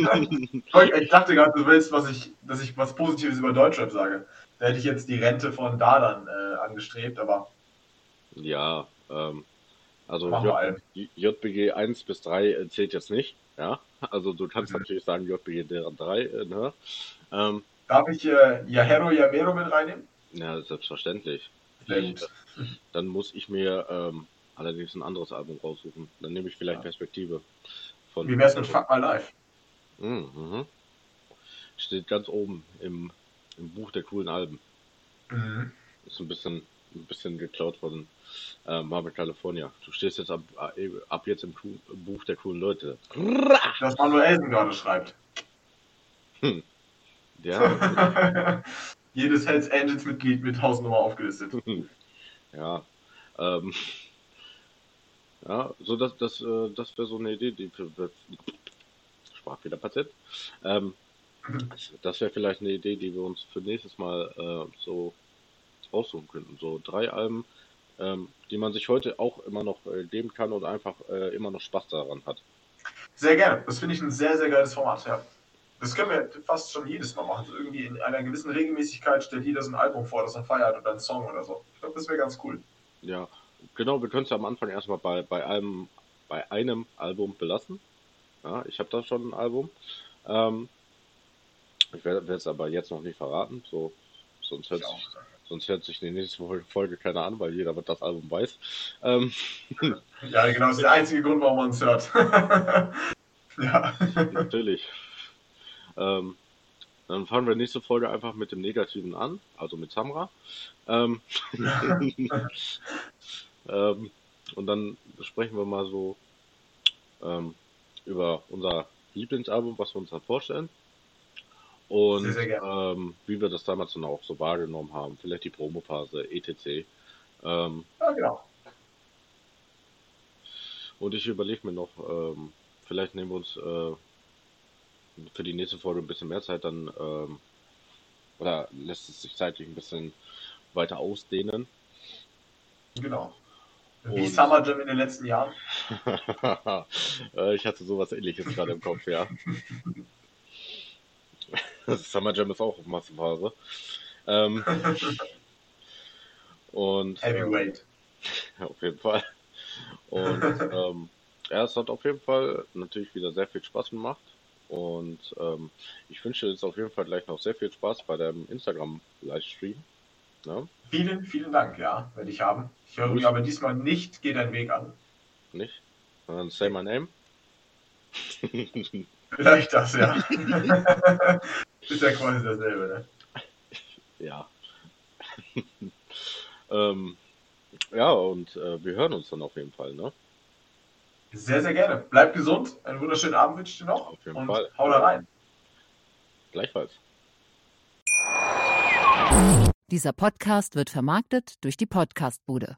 Ich dachte gerade, du willst, was ich, dass ich was Positives über Deutschrap sage. Da hätte ich jetzt die Rente von Dadan äh, angestrebt, aber ja, ähm, also machen wir J Alben. J B G eins bis drei äh, zählt jetzt nicht, ja. Also du kannst Mhm. natürlich sagen J B G drei, äh, ne? Ähm, Darf ich äh, Yahero Yamero mit reinnehmen? ja, selbstverständlich. Sehr Ich, gut. dann muss ich mir ähm, allerdings ein anderes Album raussuchen. Dann nehme ich vielleicht Ja. Perspektive von Wie wär's mit Heron. Fuck My Life? Mhm, mhm. Steht ganz oben im, im Buch der coolen Alben. Mhm. Ist ein bisschen, ein bisschen geklaut von äh, Marvel California. Du stehst jetzt ab, äh, ab jetzt im Ku- Buch der coolen Leute. Das Manuelsen gerade schreibt. Hm. Ja, Jedes Hells Angels Mitglied mit Hausnummer aufgelistet. ja. Ähm, ja, so dass das, äh, das wäre so eine Idee, die für, für Sprachfehler passiert. Ähm, das wäre vielleicht eine Idee, die wir uns für nächstes Mal äh, so aussuchen könnten. So drei Alben, ähm, die man sich heute auch immer noch äh, geben kann und einfach äh, immer noch Spaß daran hat. Sehr gerne. Das finde ich ein sehr, sehr geiles Format, ja. Das können wir fast schon jedes Mal machen. So irgendwie in einer gewissen Regelmäßigkeit stellt jeder so ein Album vor, das er feiert oder einen Song oder so. Ich glaube, das wäre ganz cool. Ja, genau, wir können es ja am Anfang erstmal bei, bei einem, bei einem Album belassen. Ja, ich habe da schon ein Album. Ähm, ich werde es aber jetzt noch nicht verraten, so, sonst hört Ich auch. sich, sonst hört sich die nächste Folge Folge keiner an, weil jeder das Album weiß. Ähm, Ja, genau, das ist der einzige Grund, warum man es hört. Ja. natürlich. Ähm, dann fangen wir nächste Folge einfach mit dem Negativen an, also mit Samra. Ähm, ähm, und dann sprechen wir mal so ähm, über unser Lieblingsalbum, was wir uns da vorstellen. Sehr, Und sehr gerne. ähm, wie wir das damals dann auch so wahrgenommen haben, vielleicht die Promophase, et cetera. Ähm, Ja, genau. und ich überlege mir noch, ähm, vielleicht nehmen wir uns äh, für die nächste Folge ein bisschen mehr Zeit, dann ähm, oder lässt es sich zeitlich ein bisschen weiter ausdehnen. Genau. Wie Und Summer Jam in den letzten Jahren. äh, ich hatte sowas ähnliches gerade im Kopf, ja. Summer Jam ist auch auf Massenphase. Ähm, und ähm, Heavyweight. auf jeden Fall. Und ähm, ja, es hat auf jeden Fall natürlich wieder sehr viel Spaß gemacht. Und ähm, ich wünsche jetzt auf jeden Fall gleich noch sehr viel Spaß bei deinem Instagram-Livestream. Ne? Vielen, vielen Dank, ja, werde ich haben. Ich höre mir Muss aber diesmal nicht Geh deinen Weg an. nicht. Sondern say Nee. my name. Vielleicht das, ja. Ist ja quasi dasselbe, ne? Ja. ähm, ja, und äh, wir hören uns dann auf jeden Fall, ne? Sehr, sehr gerne. Bleib gesund. Einen wunderschönen Abend wünsche ich dir noch Auf jeden und Fall. hau da rein. Gleichfalls. Dieser Podcast wird vermarktet durch die Podcastbude.